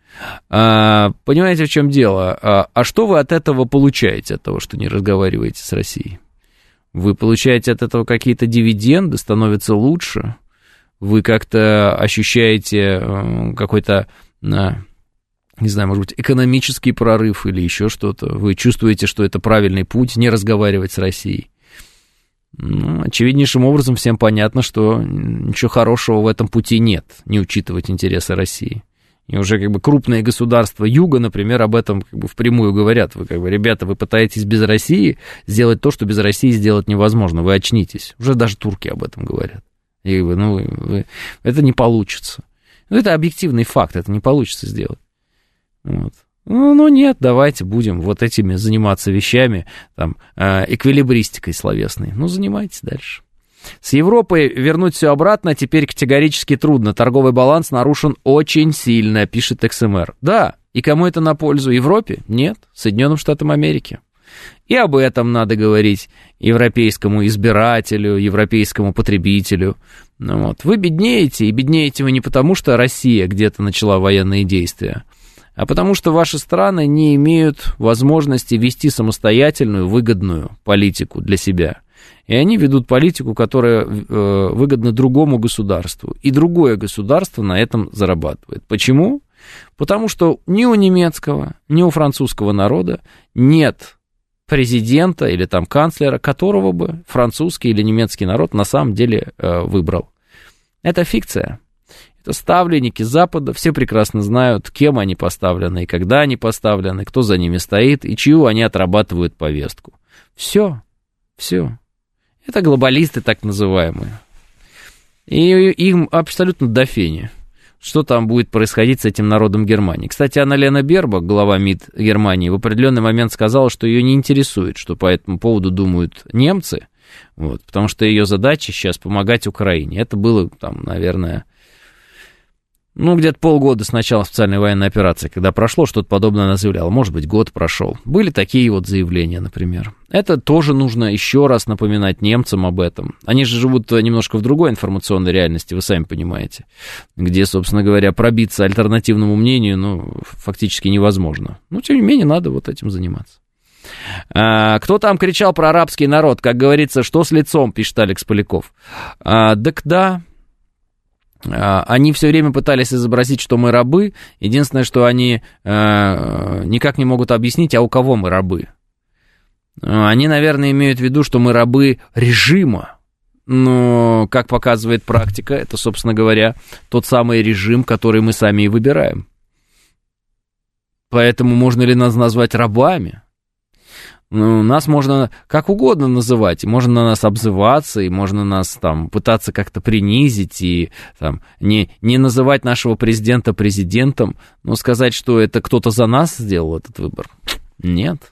в чем дело? А что вы от этого получаете, от того, что не разговариваете с Россией? Вы получаете от этого какие-то дивиденды, становится лучше? Вы как-то ощущаете какой-то, не знаю, может быть, экономический прорыв или еще что-то? Вы чувствуете, что это правильный путь, не разговаривать с Россией? Ну, очевиднейшим образом всем понятно, что ничего хорошего в этом пути нет, не учитывать интересы России. И уже как бы крупные государства Юга, например, об этом как бы впрямую говорят. Вы как бы, ребята, вы пытаетесь без России сделать то, что без России сделать невозможно. Вы очнитесь. Уже даже турки об этом говорят. И это не получится. Это объективный факт, это не получится сделать. Вот. Ну, нет, давайте будем вот этими заниматься вещами, там, эквилибристикой словесной. Ну, занимайтесь дальше. С Европой вернуть все обратно теперь категорически трудно. Торговый баланс нарушен очень сильно, пишет XMR. Да, и кому это на пользу? Европе? Нет, Соединенным Штатам Америки. И об этом надо говорить европейскому избирателю, европейскому потребителю. Ну, вот. Вы беднеете, и беднеете вы не потому, что Россия где-то начала военные действия, а потому что ваши страны не имеют возможности вести самостоятельную, выгодную политику для себя. И они ведут политику, которая выгодна другому государству. И другое государство на этом зарабатывает. Почему? Потому что ни у немецкого, ни у французского народа нет президента или там канцлера, которого бы французский или немецкий народ на самом деле выбрал. Это фикция. Это ставленники Запада, все прекрасно знают, кем они поставлены, и когда они поставлены, кто за ними стоит, и чью они отрабатывают повестку. Все. Это глобалисты так называемые. И им абсолютно до фени, что там будет происходить с этим народом Германии. Кстати, Анна-Лена Бербок, глава МИД Германии, в определенный момент сказала, что ее не интересует, что по этому поводу думают немцы, вот, потому что ее задача сейчас помогать Украине. Это было, там, наверное, где-то полгода с начала специальной военной операции, когда прошло, что-то подобное она заявляла. Может быть, год прошел. Были такие вот заявления, например. Это тоже нужно еще раз напоминать немцам об этом. Они же живут немножко в другой информационной реальности, вы сами понимаете, где, собственно говоря, пробиться альтернативному мнению, фактически невозможно. Но, тем не менее, надо вот этим заниматься. Кто там кричал про арабский народ? Как говорится, что с лицом, пишет Алекс Поляков. Так да. Они все время пытались изобразить, что мы рабы. Единственное, что они никак не могут объяснить, а у кого мы рабы. Они, наверное, имеют в виду, что мы рабы режима. Но, как показывает практика, это, собственно говоря, тот самый режим, который мы сами и выбираем. Поэтому можно ли нас назвать рабами? Нас можно как угодно называть, можно на нас обзываться, и можно нас там пытаться как-то принизить, и там, не называть нашего президента президентом, но сказать, что это кто-то за нас сделал этот выбор, нет,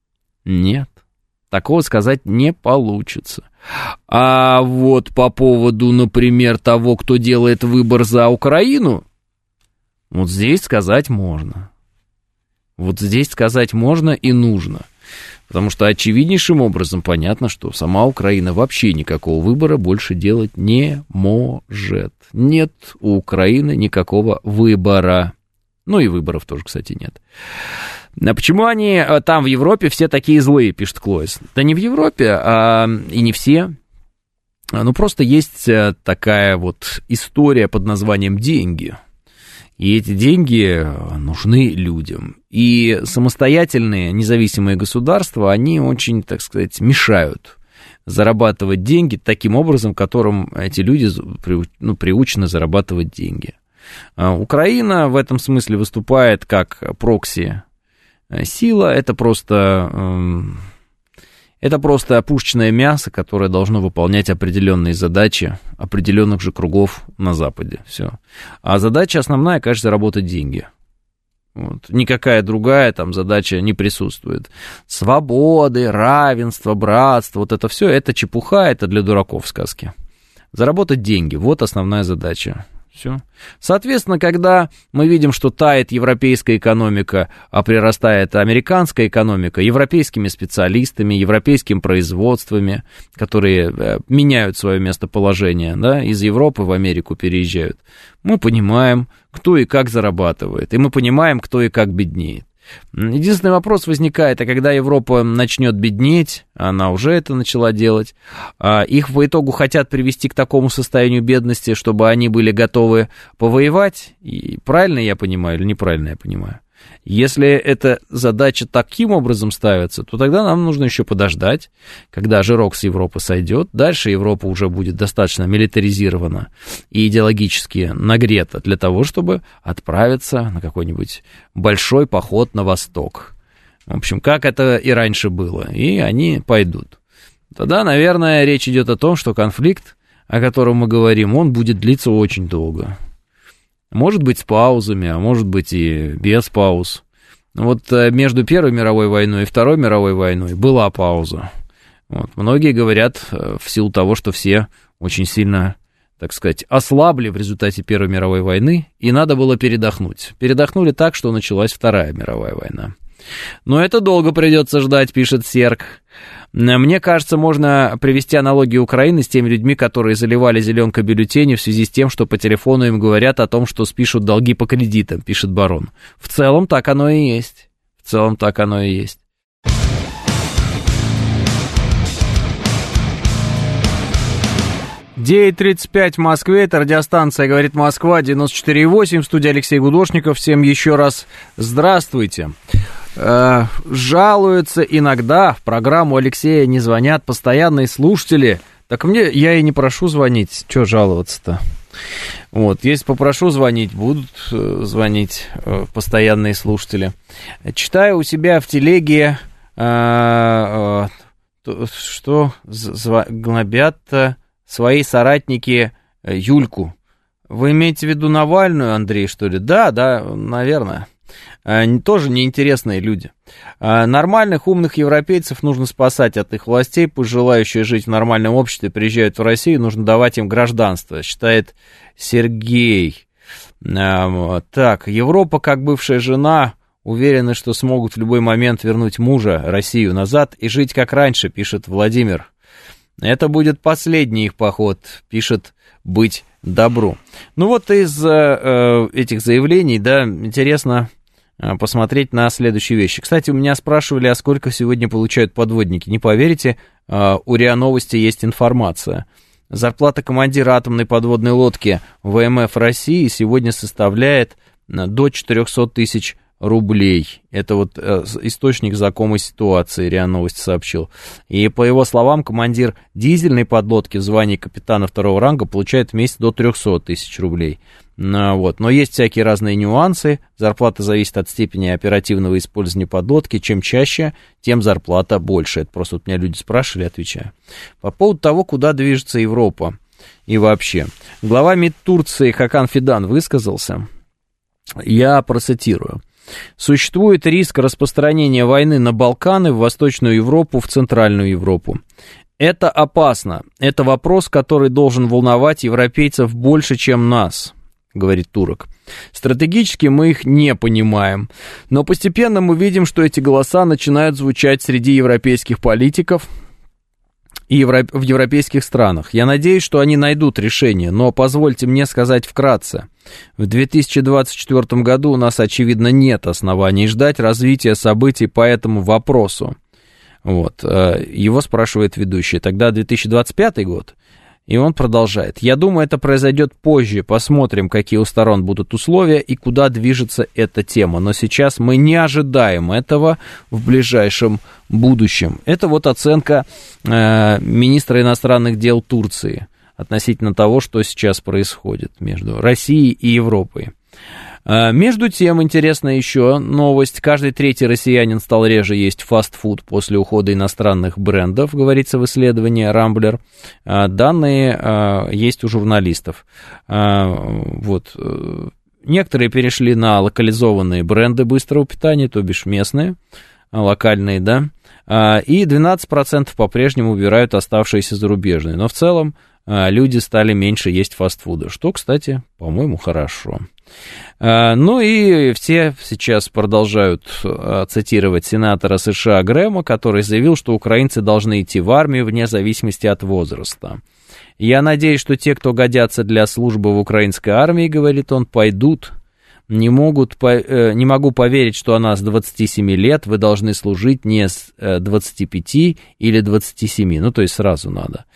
такого сказать не получится. А вот по поводу, например, того, кто делает выбор за Украину, вот здесь сказать можно. Вот здесь сказать можно и нужно. Потому что очевиднейшим образом понятно, что сама Украина вообще никакого выбора больше делать не может. Нет у Украины никакого выбора. И выборов тоже, кстати, нет. А почему они там в Европе все такие злые, пишет Клоис? Да не в Европе, и не все. Просто есть такая вот история под названием «деньги». И эти деньги нужны людям. И самостоятельные независимые государства, они очень, так сказать, мешают зарабатывать деньги таким образом, которым эти люди приучены зарабатывать деньги. Украина в этом смысле выступает как прокси-сила. Это просто пушечное мясо, которое должно выполнять определенные задачи определенных же кругов на Западе. Все. А задача основная, конечно, заработать деньги. Вот. Никакая другая там задача не присутствует. Свободы, равенство, братство, вот это все, это чепуха, это для дураков сказки. Заработать деньги, вот основная задача. Все. Соответственно, когда мы видим, что тает европейская экономика, а прирастает американская экономика, европейскими специалистами, европейскими производствами, которые меняют свое местоположение, да, из Европы в Америку переезжают, мы понимаем, кто и как зарабатывает, и мы понимаем, кто и как беднеет. Единственный вопрос возникает, а когда Европа начнет беднеть, она уже это начала делать, их по итогу хотят привести к такому состоянию бедности, чтобы они были готовы повоевать, и правильно я понимаю или неправильно я понимаю? Если эта задача таким образом ставится, то тогда нам нужно еще подождать, когда жирок с Европы сойдет. Дальше Европа уже будет достаточно милитаризирована и идеологически нагрета для того, чтобы отправиться на какой-нибудь большой поход на восток. В общем, как это и раньше было. И они пойдут. Тогда, наверное, речь идет о том, что конфликт, о котором мы говорим, он будет длиться очень долго. Может быть, с паузами, а может быть и без пауз. Вот между Первой мировой войной и Второй мировой войной была пауза. Вот. Многие говорят, в силу того, что все очень сильно, так сказать, ослабли в результате Первой мировой войны, и надо было передохнуть. Передохнули так, что началась Вторая мировая война. Но это долго придется ждать, пишет Серк. Мне кажется, можно привести аналогию Украины с теми людьми, которые заливали зеленкой бюллетени в связи с тем, что по телефону им говорят о том, что спишут долги по кредитам, пишет Барон. В целом так оно и есть. 9:35 в Москве, это радиостанция «Говорит Москва», 94,8, в студии Алексей Гудошников. Всем еще раз здравствуйте. Жалуются иногда, в программу Алексея не звонят постоянные слушатели. Так я и не прошу звонить, что жаловаться-то? Вот, если попрошу звонить, будут звонить постоянные слушатели. Читаю у себя в телеге, что гнобят свои соратники Юльку. Вы имеете в виду Навальную, Андрей, что ли? Да, наверное. Тоже неинтересные люди. Нормальных, умных европейцев нужно спасать от их властей. Пусть желающие жить в нормальном обществе приезжают в Россию, нужно давать им гражданство, считает Сергей. Так, Европа, как бывшая жена, уверена, что смогут в любой момент вернуть мужа, Россию, назад и жить как раньше, пишет Владимир. Это будет последний их поход, пишет «Быть добру». Ну вот из этих заявлений, да, интересно посмотреть на следующие вещи. Кстати, у меня спрашивали, а сколько сегодня получают подводники. Не поверите, у РИА Новости есть информация. Зарплата командира атомной подводной лодки ВМФ России сегодня составляет до 400 тысяч рублей. Это вот источник знакомой ситуации, РИА Новости сообщил. И по его словам, командир дизельной подлодки в звании капитана второго ранга получает в месяц до 300 тысяч рублей. Вот. Но есть всякие разные нюансы. Зарплата зависит от степени оперативного использования подлодки. Чем чаще, тем зарплата больше. Это просто вот меня люди спрашивали, отвечаю. По поводу того, куда движется Европа и вообще. Глава МИД Турции Хакан Фидан высказался. Я процитирую. Существует риск распространения войны на Балканы, в Восточную Европу, в Центральную Европу. Это опасно. Это вопрос, который должен волновать европейцев больше, чем нас, говорит турок. Стратегически мы их не понимаем, но постепенно мы видим, что эти голоса начинают звучать среди европейских политиков и в европейских странах. Я надеюсь, что они найдут решение, но позвольте мне сказать вкратце. В 2024 году у нас, очевидно, нет оснований ждать развития событий по этому вопросу. Вот. Его спрашивает ведущий. Тогда 2025 год. И он продолжает. Я думаю, это произойдет позже. Посмотрим, какие у сторон будут условия и куда движется эта тема. Но сейчас мы не ожидаем этого в ближайшем будущем. Это вот оценка министра иностранных дел Турции относительно того, что сейчас происходит между Россией и Европой. Между тем, интересная еще новость. Каждый третий россиянин стал реже есть фастфуд после ухода иностранных брендов, говорится в исследовании Рамблер. Данные есть у журналистов. Вот. Некоторые перешли на локализованные бренды быстрого питания, то бишь местные, локальные, да. И 12% по-прежнему выбирают оставшиеся зарубежные. Но в целом люди стали меньше есть фастфуда, что, кстати, по-моему, хорошо. Ну и все сейчас продолжают цитировать сенатора США Грэма, который заявил, что украинцы должны идти в армию вне зависимости от возраста. Я надеюсь, что те, кто годятся для службы в украинской армии, говорит он, пойдут. Не могу поверить, что она с 27 лет, вы должны служить не с 25 или 27, ну то есть сразу надо.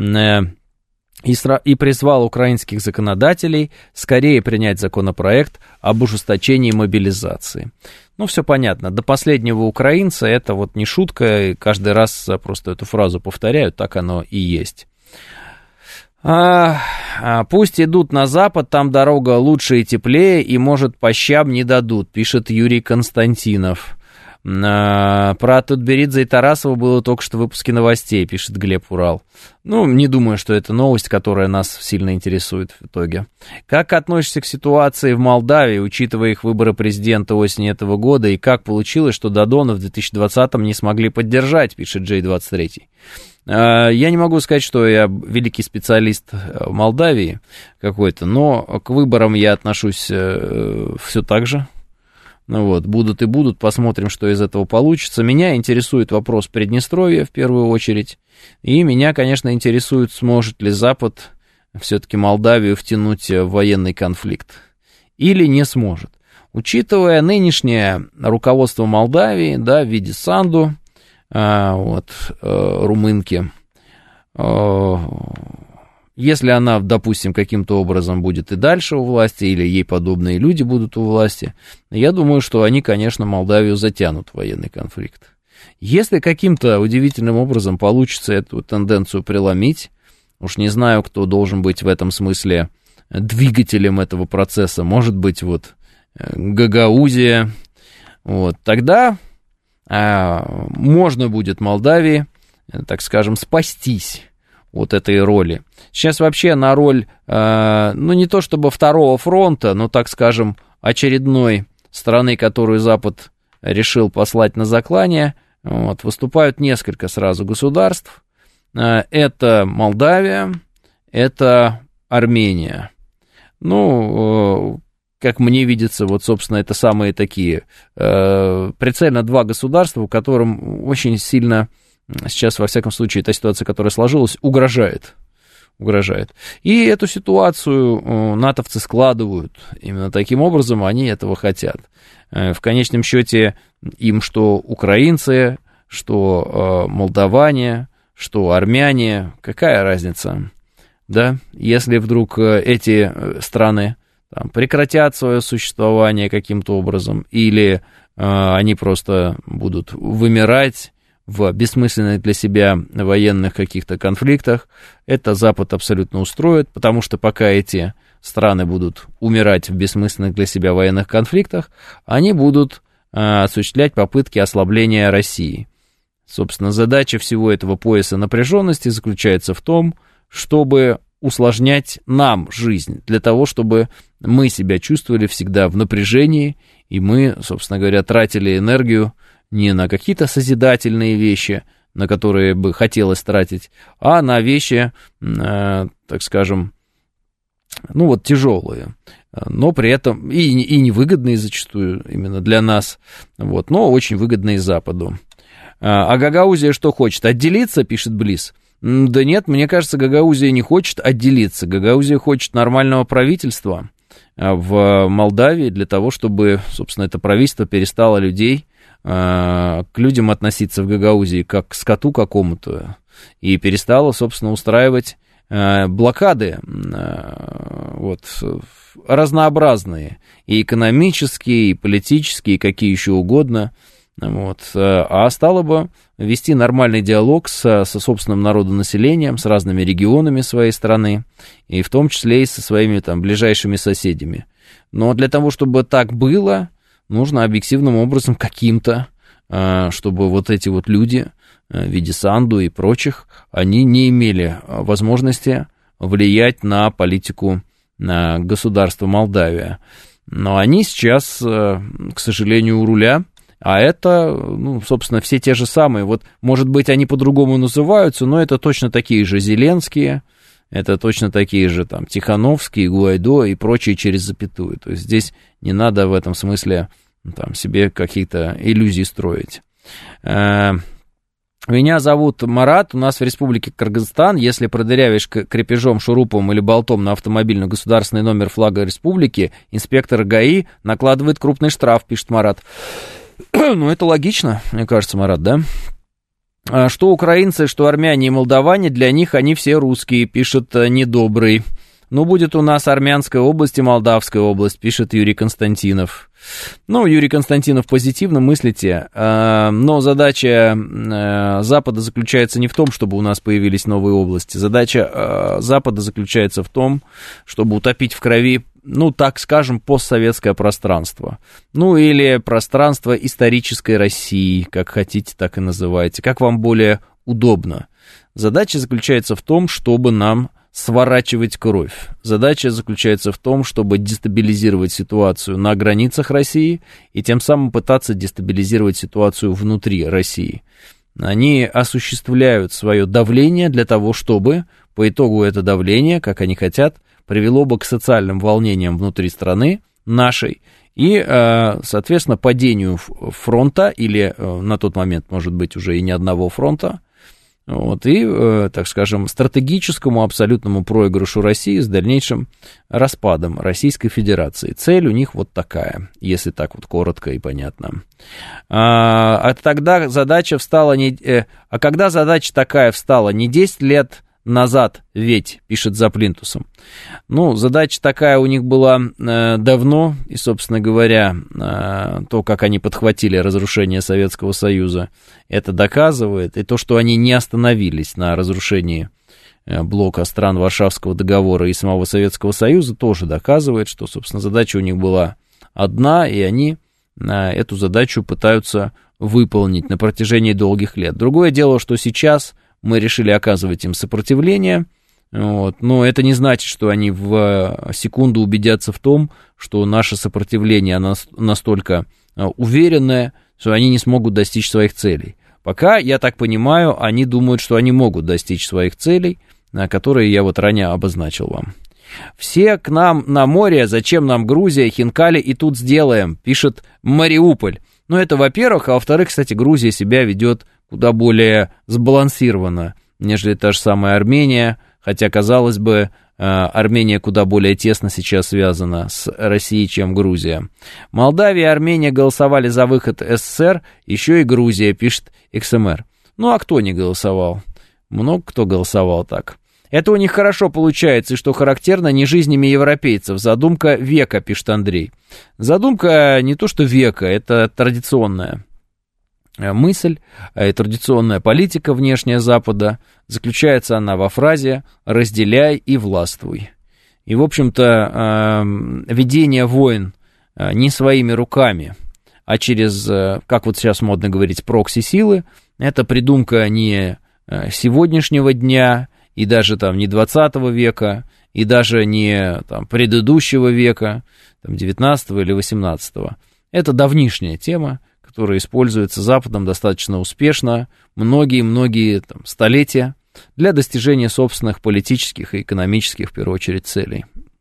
И призвал украинских законодателей скорее принять законопроект об ужесточении мобилизации. Ну, все понятно, до последнего украинца это вот не шутка, и каждый раз просто эту фразу повторяют, так оно и есть. Пусть идут на запад, там дорога лучше и теплее, и, может, по щам не дадут, пишет Юрий Константинов. Про Тутберидзе и Тарасова было только что в выпуске новостей, пишет Глеб Урал. Ну, не думаю, что это новость, которая нас сильно интересует в итоге. Как относишься к ситуации в Молдавии, учитывая их выборы президента осени этого года, и как получилось, что Додона в 2020-м не смогли поддержать, пишет J23. Я не могу сказать, что я великий специалист в Молдавии какой-то, но к выборам я отношусь все так же. Ну вот, будут и будут, посмотрим, что из этого получится. Меня интересует вопрос Приднестровья в первую очередь. И меня, конечно, интересует, сможет ли Запад все-таки Молдавию втянуть в военный конфликт. Или не сможет. Учитывая нынешнее руководство Молдавии, да, в виде Санду, румынки, если она, допустим, каким-то образом будет и дальше у власти, или ей подобные люди будут у власти, я думаю, что они, конечно, Молдавию затянут в военный конфликт. Если каким-то удивительным образом получится эту тенденцию преломить, уж не знаю, кто должен быть в этом смысле двигателем этого процесса, может быть, вот Гагаузия, вот, тогда можно будет Молдавии, так скажем, спастись вот этой роли. Сейчас вообще на роль, ну, не то чтобы второго фронта, но, так скажем, очередной страны, которую Запад решил послать на заклание, вот, выступают несколько сразу государств. Это Молдавия, это Армения. Как мне видится, вот, собственно, это самые такие прицельно два государства, которым очень сильно сейчас, во всяком случае, та ситуация, которая сложилась, угрожает. И эту ситуацию натовцы складывают именно таким образом, они этого хотят. В конечном счете им что украинцы, что молдаване, что армяне, какая разница, да, если вдруг эти страны там прекратят свое существование каким-то образом, или они просто будут вымирать в бессмысленных для себя военных каких-то конфликтах, это Запад абсолютно устроит, потому что пока эти страны будут умирать в бессмысленных для себя военных конфликтах, они будут осуществлять попытки ослабления России. Собственно, задача всего этого пояса напряженности заключается в том, чтобы усложнять нам жизнь, для того, чтобы мы себя чувствовали всегда в напряжении, и мы, собственно говоря, тратили энергию не на какие-то созидательные вещи, на которые бы хотелось тратить, а на вещи, так скажем, тяжелые, но при этом и невыгодные зачастую именно для нас, но очень выгодные Западу. А Гагаузия что хочет? Отделиться, пишет Близ? Да нет, мне кажется, Гагаузия не хочет отделиться. Гагаузия хочет нормального правительства в Молдавии для того, чтобы, собственно, это правительство перестало к людям относиться в Гагаузии как к скоту какому-то и перестало, собственно, устраивать блокады разнообразные, и экономические, и политические, и какие еще угодно, а стало бы вести нормальный диалог со собственным народонаселением, с разными регионами своей страны, и в том числе и со своими там ближайшими соседями. Но для того, чтобы так было, нужно объективным образом каким-то, чтобы вот эти вот люди в виде Санду и прочих, они не имели возможности влиять на политику государства Молдавия. Но они сейчас, к сожалению, у руля, а это, собственно, все те же самые. Может быть, они по-другому называются, но это точно такие же Зеленские, это точно такие же там Тихановские, Гуайдо и прочие через запятую. То есть здесь не надо в этом смысле там себе какие-то иллюзии строить. Меня зовут Марат, у нас в Республике Кыргызстан, если продырявишь крепежом, шурупом или болтом на автомобиль государственный номер флага республики, инспектор ГАИ накладывает крупный штраф, пишет Марат. Это логично, мне кажется, Марат, да? Что украинцы, что армяне и молдаване, для них они все русские, пишет Недобрый. Будет у нас Армянская область и Молдавская область, пишет Юрий Константинов. Юрий Константинов, позитивно мыслите, но задача Запада заключается не в том, чтобы у нас появились новые области. Задача Запада заключается в том, чтобы утопить в крови, так скажем, постсоветское пространство. Или пространство исторической России, как хотите, так и называйте, как вам более удобно. Задача заключается в том, чтобы нам сворачивать кровь. Задача заключается в том, чтобы дестабилизировать ситуацию на границах России и тем самым пытаться дестабилизировать ситуацию внутри России. Они осуществляют свое давление для того, чтобы по итогу это давление, как они хотят, привело бы к социальным волнениям внутри страны нашей и, соответственно, падению фронта или на тот момент, может быть, уже и ни одного фронта, и, так скажем, стратегическому абсолютному проигрышу России с дальнейшим распадом Российской Федерации. Цель у них такая, если так коротко и понятно. Тогда задача встала когда задача такая встала? Не 10 лет назад, ведь, пишет за плинтусом. Задача такая у них была давно, и, собственно говоря, то, как они подхватили разрушение Советского Союза, это доказывает, и то, что они не остановились на разрушении блока стран Варшавского договора и самого Советского Союза, тоже доказывает, что, собственно, задача у них была одна, и они эту задачу пытаются выполнить на протяжении долгих лет. Другое дело, что сейчас мы решили оказывать им сопротивление, но это не значит, что они в секунду убедятся в том, что наше сопротивление настолько уверенное, что они не смогут достичь своих целей. Пока, я так понимаю, они думают, что они могут достичь своих целей, которые я ранее обозначил вам. Все к нам на море, зачем нам Грузия, Хинкали и тут сделаем, пишет Мариуполь. Ну, это во-первых, а во-вторых, кстати, Грузия себя ведет куда более сбалансированно, нежели та же самая Армения, хотя, казалось бы, Армения куда более тесно сейчас связана с Россией, чем Грузия. Молдавия и Армения голосовали за выход СССР, еще и Грузия, пишет XMR. Ну, а кто не голосовал? Много кто голосовал так. Это у них хорошо получается, и что характерно, не жизнями европейцев. Задумка века, пишет Андрей. Задумка не то что века, это традиционная мысль, традиционная политика внешняя Запада. Заключается она во фразе «разделяй и властвуй». И, в общем-то, ведение войн не своими руками, а через, как вот сейчас модно говорить, прокси-силы, это придумка не сегодняшнего дня, и даже там не 20 века, и даже не там, предыдущего века, там, 19 или 18. Это давнишняя тема, которая используется Западом достаточно успешно многие-многие столетия для достижения собственных политических и экономических, в первую очередь, целей.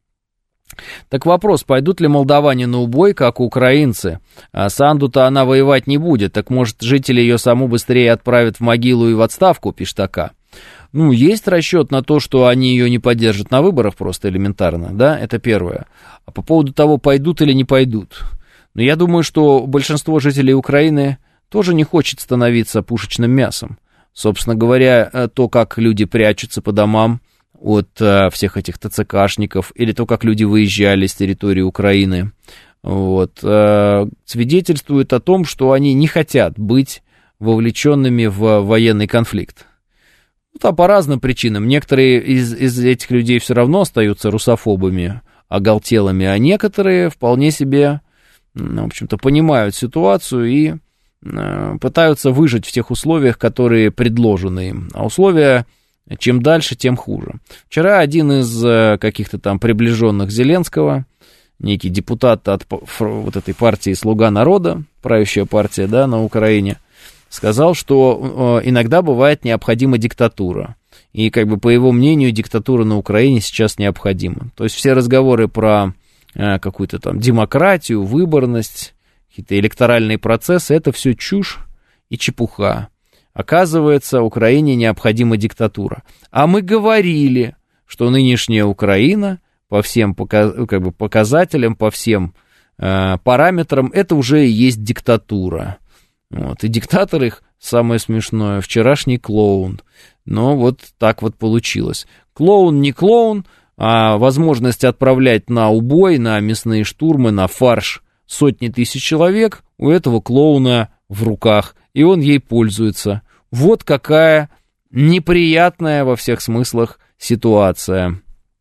Так вопрос, пойдут ли молдаване на убой, как украинцы? А Санду-то она воевать не будет, так может жители ее саму быстрее отправят в могилу и в отставку, пишет АК. Ну, есть расчет на то, что они ее не поддержат на выборах, просто элементарно, да, это первое. А по поводу того, пойдут или не пойдут, но я думаю, что большинство жителей Украины тоже не хочет становиться пушечным мясом. Собственно говоря, то, как люди прячутся по домам от всех этих ТЦКшников, или то, как люди выезжали с территории Украины, вот, свидетельствует о том, что они не хотят быть вовлеченными в военный конфликт. Ну, там по разным причинам. Некоторые из этих людей все равно остаются русофобами, оголтелыми, а некоторые вполне себе, в общем-то, понимают ситуацию и пытаются выжить в тех условиях, которые предложены им. А условия, чем дальше, тем хуже. Вчера один из каких-то там приближенных Зеленского, некий депутат от вот этой партии «Слуга народа», правящая партия, да, на Украине, сказал, что иногда бывает необходима диктатура. И, как бы, по его мнению, диктатура на Украине сейчас необходима. То есть все разговоры про какую-то там демократию, выборность, какие-то электоральные процессы, это все чушь и чепуха. Оказывается, Украине необходима диктатура. А мы говорили, что нынешняя Украина по всем показателям, по всем параметрам, это уже и есть диктатура. Вот. И диктатор их, самое смешное, вчерашний клоун. Но вот так вот получилось. Клоун не клоун, а возможность отправлять на убой, на мясные штурмы, на фарш сотни тысяч человек у этого клоуна в руках, и он ей пользуется. Вот какая неприятная во всех смыслах ситуация.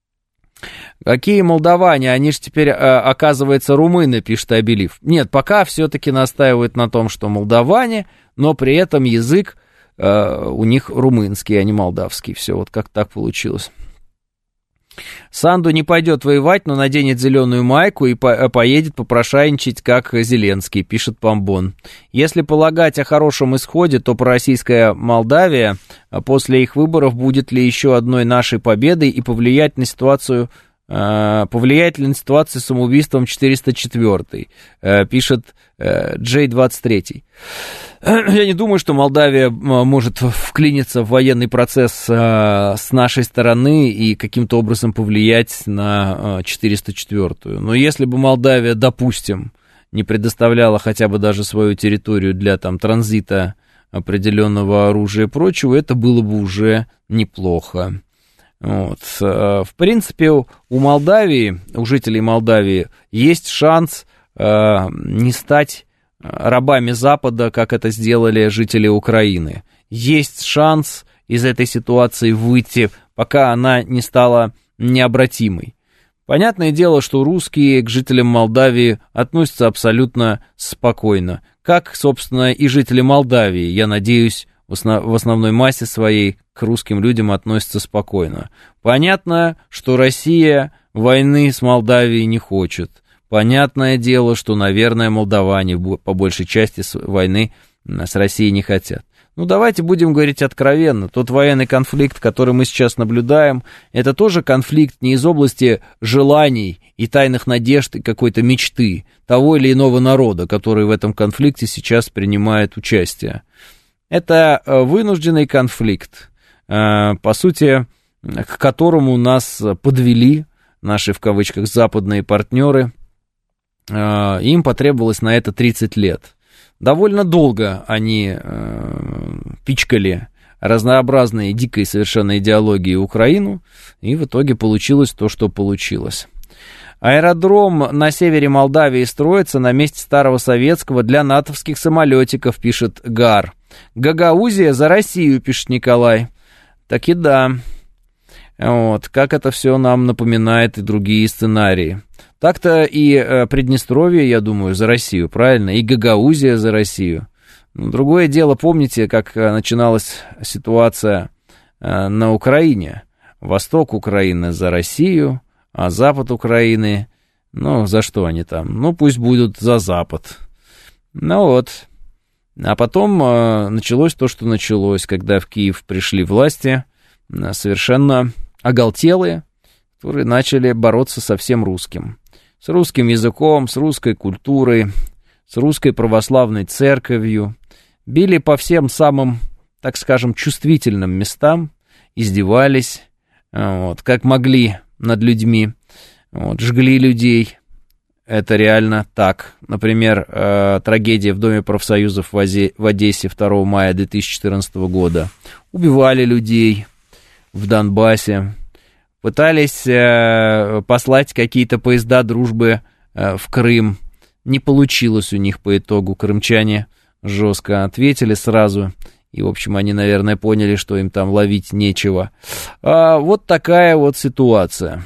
Какие молдаване, они же теперь, оказывается, румыны, пишет Абелив. Нет, пока все-таки настаивают на том, что молдаване, но при этом язык у них румынский, а не молдавский. Все, вот как так получилось. Санду не пойдет воевать, но наденет зеленую майку и поедет попрошайничать, как Зеленский, пишет Помбон. Если полагать о хорошем исходе, то пророссийская Молдавия после их выборов будет ли еще одной нашей победой и повлияет ли на ситуацию с самоубийством 404, пишет J23. Я не думаю, что Молдавия может вклиниться в военный процесс с нашей стороны и каким-то образом повлиять на 404-ю. Но если бы Молдавия, допустим, не предоставляла хотя бы даже свою территорию для там транзита определенного оружия и прочего, это было бы уже неплохо. Вот. В принципе, у Молдавии, у жителей Молдавии есть шанс не стать рабами Запада, как это сделали жители Украины. Есть шанс из этой ситуации выйти, пока она не стала необратимой. Понятное дело, что русские к жителям Молдавии относятся абсолютно спокойно, как, собственно, и жители Молдавии, я надеюсь, в основной массе своей к русским людям относятся спокойно. Понятно, что Россия войны с Молдавией не хочет. Понятное дело, что, наверное, молдаване по большей части войны с Россией не хотят. Ну, давайте будем говорить откровенно. Тот военный конфликт, который мы сейчас наблюдаем, это тоже конфликт не из области желаний и тайных надежд и какой-то мечты того или иного народа, который в этом конфликте сейчас принимает участие. Это вынужденный конфликт, по сути, к которому нас подвели наши, в кавычках, западные партнеры. Им потребовалось на это 30 лет. Довольно долго они пичкали разнообразные дикой совершенно идеологии Украину, и в итоге получилось то, что получилось. Аэродром на севере Молдавии строится на месте старого советского для натовских самолетиков, пишет ГАР. Гагаузия за Россию, пишет Николай. Так и да. Вот, как это все нам напоминает и другие сценарии. Так-то и Приднестровье, я думаю, за Россию, правильно? И Гагаузия за Россию. Но другое дело, помните, как начиналась ситуация на Украине? Восток Украины за Россию, а запад Украины, ну, за что они там? Ну, пусть будут за Запад. Ну вот. А потом началось то, что началось, когда в Киев пришли власти совершенно оголтелые, которые начали бороться со всем русским. С русским языком, с русской культурой, с русской православной церковью. Били по всем самым, так скажем, чувствительным местам, издевались, вот, как могли над людьми, вот, жгли людей. Это реально так. Например, трагедия в Доме профсоюзов в Одессе 2 мая 2014 года. Убивали людей в Донбассе. Пытались послать какие-то поезда дружбы в Крым. Не получилось у них по итогу. Крымчане жестко ответили сразу. И, в общем, они, наверное, поняли, что им там ловить нечего. Вот такая вот ситуация.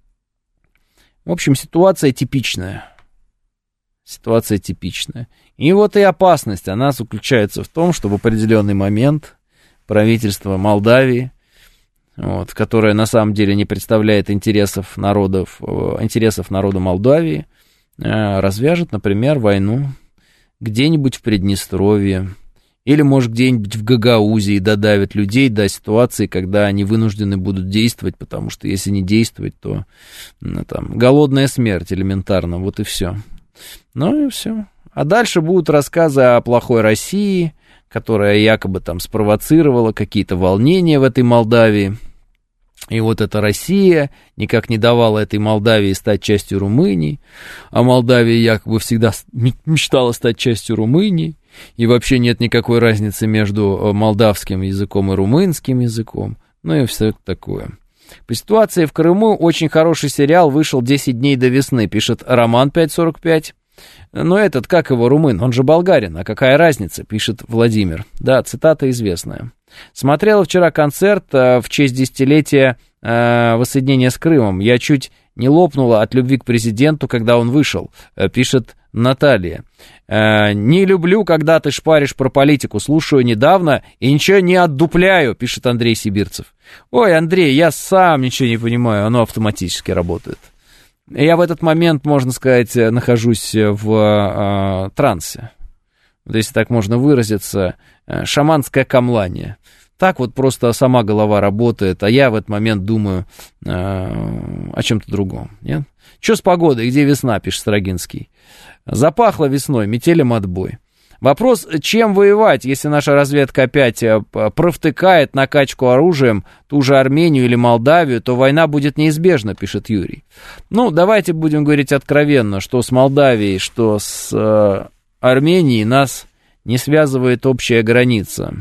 В общем, ситуация типичная. Ситуация типичная. И вот и опасность, она заключается в том, что в определенный момент правительство Молдавии, вот, которое на самом деле не представляет интересов народа Молдавии, развяжет, например, войну где-нибудь в Приднестровье, или, может, где-нибудь в Гагаузии додавит людей до ситуации, когда они вынуждены будут действовать, потому что если не действовать, то там голодная смерть элементарно, вот и все. Ну и все. А дальше будут рассказы о плохой России, которая якобы там спровоцировала какие-то волнения в этой Молдавии. И вот эта Россия никак не давала этой Молдавии стать частью Румынии, а Молдавия якобы всегда мечтала стать частью Румынии, и вообще нет никакой разницы между молдавским языком и румынским языком, ну и все такое. По ситуации в Крыму очень хороший сериал вышел «10 дней до весны», пишет Роман 545. Но этот, как его, румын, он же болгарин, а какая разница, пишет Владимир. Да, цитата известная. Смотрела вчера концерт в честь десятилетия воссоединения с Крымом. Я чуть не лопнула от любви к президенту, когда он вышел, пишет Наталья. Не люблю, когда ты шпаришь про политику, слушаю недавно и ничего не отдупляю, пишет Андрей Сибирцев. Ой, Андрей, я сам ничего не понимаю, оно автоматически работает. Я в этот момент, можно сказать, нахожусь в трансе. Если так можно выразиться, шаманское камлание. Так вот просто сама голова работает, а я в этот момент думаю о чем-то другом. Нет? Че с погодой, где весна, пишет Строгинский. Запахло весной, метелем отбой. Вопрос, чем воевать, если наша разведка опять провтыкает накачку оружием ту же Армению или Молдавию, то война будет неизбежна, пишет Юрий. Ну, давайте будем говорить откровенно, что с Молдавией, что с Арменией нас не связывает общая граница.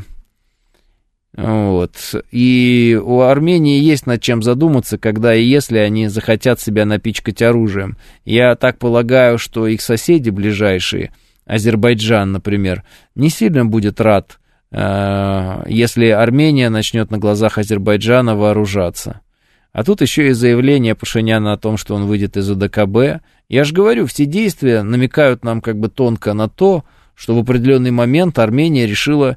Вот. И у Армении есть над чем задуматься, когда и если они захотят себя напичкать оружием. Я так полагаю, что их соседи ближайшие, Азербайджан, например, не сильно будет рад, если Армения начнет на глазах Азербайджана вооружаться. А тут еще и заявление Пашиняна о том, что он выйдет из ОДКБ. Я же говорю, все действия намекают нам как бы тонко на то, что в определенный момент Армения решила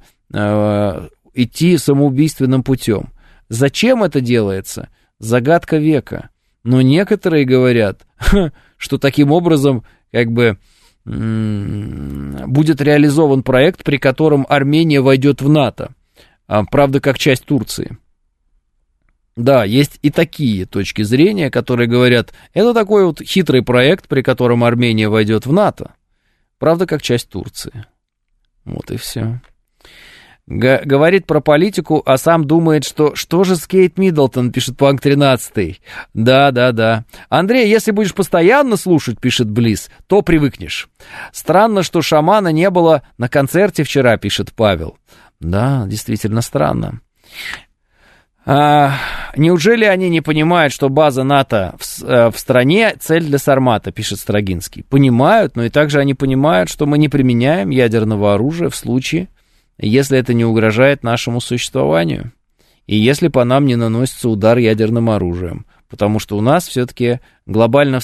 идти самоубийственным путем. Зачем это делается? Загадка века. Но некоторые говорят, что таким образом как бы будет реализован проект, при котором Армения войдет в НАТО, правда, как часть Турции. Да, есть и такие точки зрения, которые говорят, это такой вот хитрый проект, при котором Армения войдет в НАТО, правда, как часть Турции. Вот и все. Говорит про политику, а сам думает, что же с Кейт Миддлтон, пишет Панк 13. Да. Андрей, если будешь постоянно слушать, пишет Близ, то привыкнешь. Странно, что шамана не было на концерте вчера, пишет Павел. Да, действительно странно. Неужели они не понимают, что база НАТО в стране цель для Сармата, пишет Строгинский? Понимают, но и также они понимают, что мы не применяем ядерного оружия в случае, если это не угрожает нашему существованию, и если по нам не наносится удар ядерным оружием, потому что у нас все-таки глобально,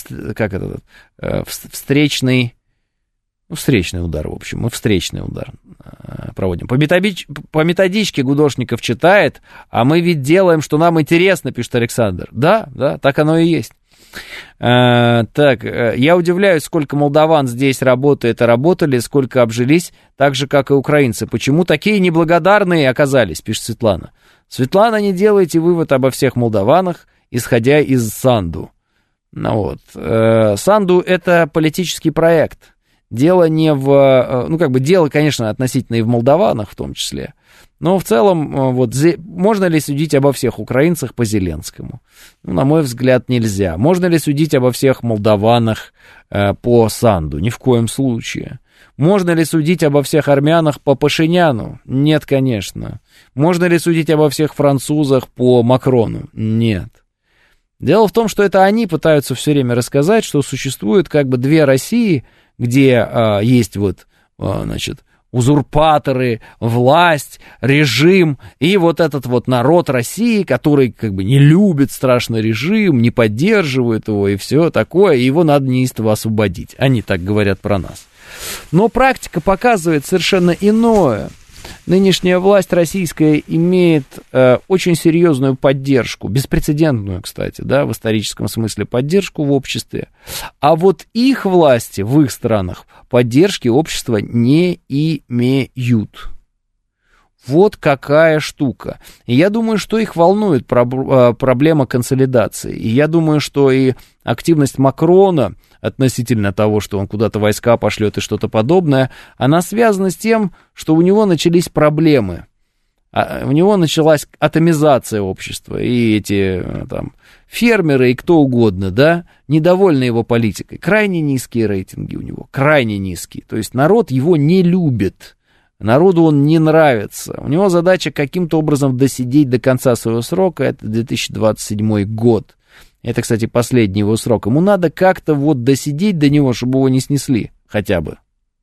встречный удар, в общем, мы встречный удар проводим. По методичке Гудошников читает, а мы ведь делаем, что нам интересно, пишет Александр. Да, так оно и есть. Так, я удивляюсь, сколько молдаван здесь работает и работали, сколько обжились, так же, как и украинцы. Почему такие неблагодарные оказались, пишет Светлана. Светлана, не делайте вывод обо всех молдаванах, исходя из Санду. Санду — это политический проект. Дело не в... дело, конечно, относительно и в молдаванах в том числе. Но в целом, можно ли судить обо всех украинцах по Зеленскому? На мой взгляд, нельзя. Можно ли судить обо всех молдаванах по Санду? Ни в коем случае. Можно ли судить обо всех армянах по Пашиняну? Нет, конечно. Можно ли судить обо всех французах по Макрону? Нет. Дело в том, что это они пытаются все время рассказать, что существует две России, где есть узурпаторы, власть, режим, и этот народ России, который не любит страшно режим, не поддерживает его и все такое, и его надо неистово освободить. Они так говорят про нас. Но практика показывает совершенно иное. Нынешняя власть российская имеет очень серьезную поддержку, беспрецедентную, кстати, в историческом смысле поддержку в обществе. А их власти в их странах поддержки общества не имеют. Вот какая штука. И я думаю, что их волнует проблема консолидации. И я думаю, что и активность Макрона относительно того, что он куда-то войска пошлет и что-то подобное, она связана с тем, что у него начались проблемы. У него началась атомизация общества. И эти фермеры и кто угодно, недовольны его политикой. Крайне низкие рейтинги у него, крайне низкие. То есть народ его не любит. Народу он не нравится. У него задача каким-то образом досидеть до конца своего срока. Это 2027 год. Это, кстати, последний его срок. Ему надо как-то досидеть до него, чтобы его не снесли хотя бы.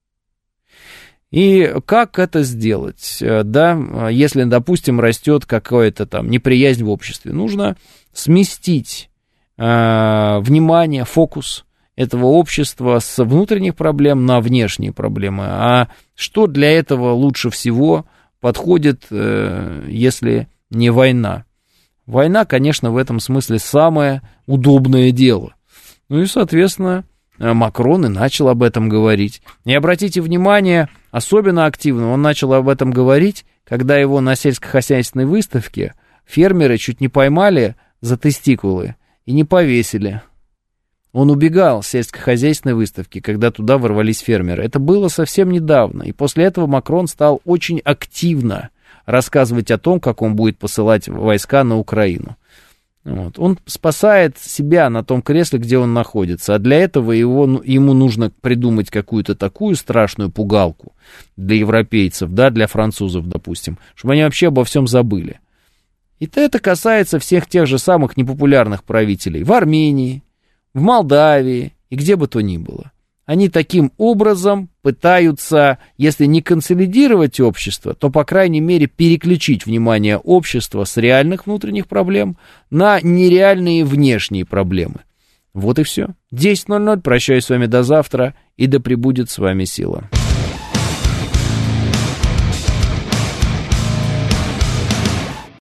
И как это сделать? Если, допустим, растет какая-то неприязнь в обществе, нужно сместить внимание, фокус этого общества с внутренних проблем на внешние проблемы. А что для этого лучше всего подходит, если не война? Война, конечно, в этом смысле самое удобное дело. И, соответственно, Макрон и начал об этом говорить. И обратите внимание, особенно активно он начал об этом говорить, когда его на сельскохозяйственной выставке фермеры чуть не поймали за тестикулы и не повесили. Он убегал с сельскохозяйственной выставки, когда туда ворвались фермеры. Это было совсем недавно. И после этого Макрон стал очень активно рассказывать о том, как он будет посылать войска на Украину. Он спасает себя на том кресле, где он находится. А для этого ему нужно придумать какую-то такую страшную пугалку для европейцев, для французов, допустим, чтобы они вообще обо всем забыли. И это касается всех тех же самых непопулярных правителей в Армении, в Молдавии и где бы то ни было. Они таким образом пытаются, если не консолидировать общество, то, по крайней мере, переключить внимание общества с реальных внутренних проблем на нереальные внешние проблемы. Вот и все. 10:00. Прощаюсь с вами до завтра, и да пребудет с вами сила.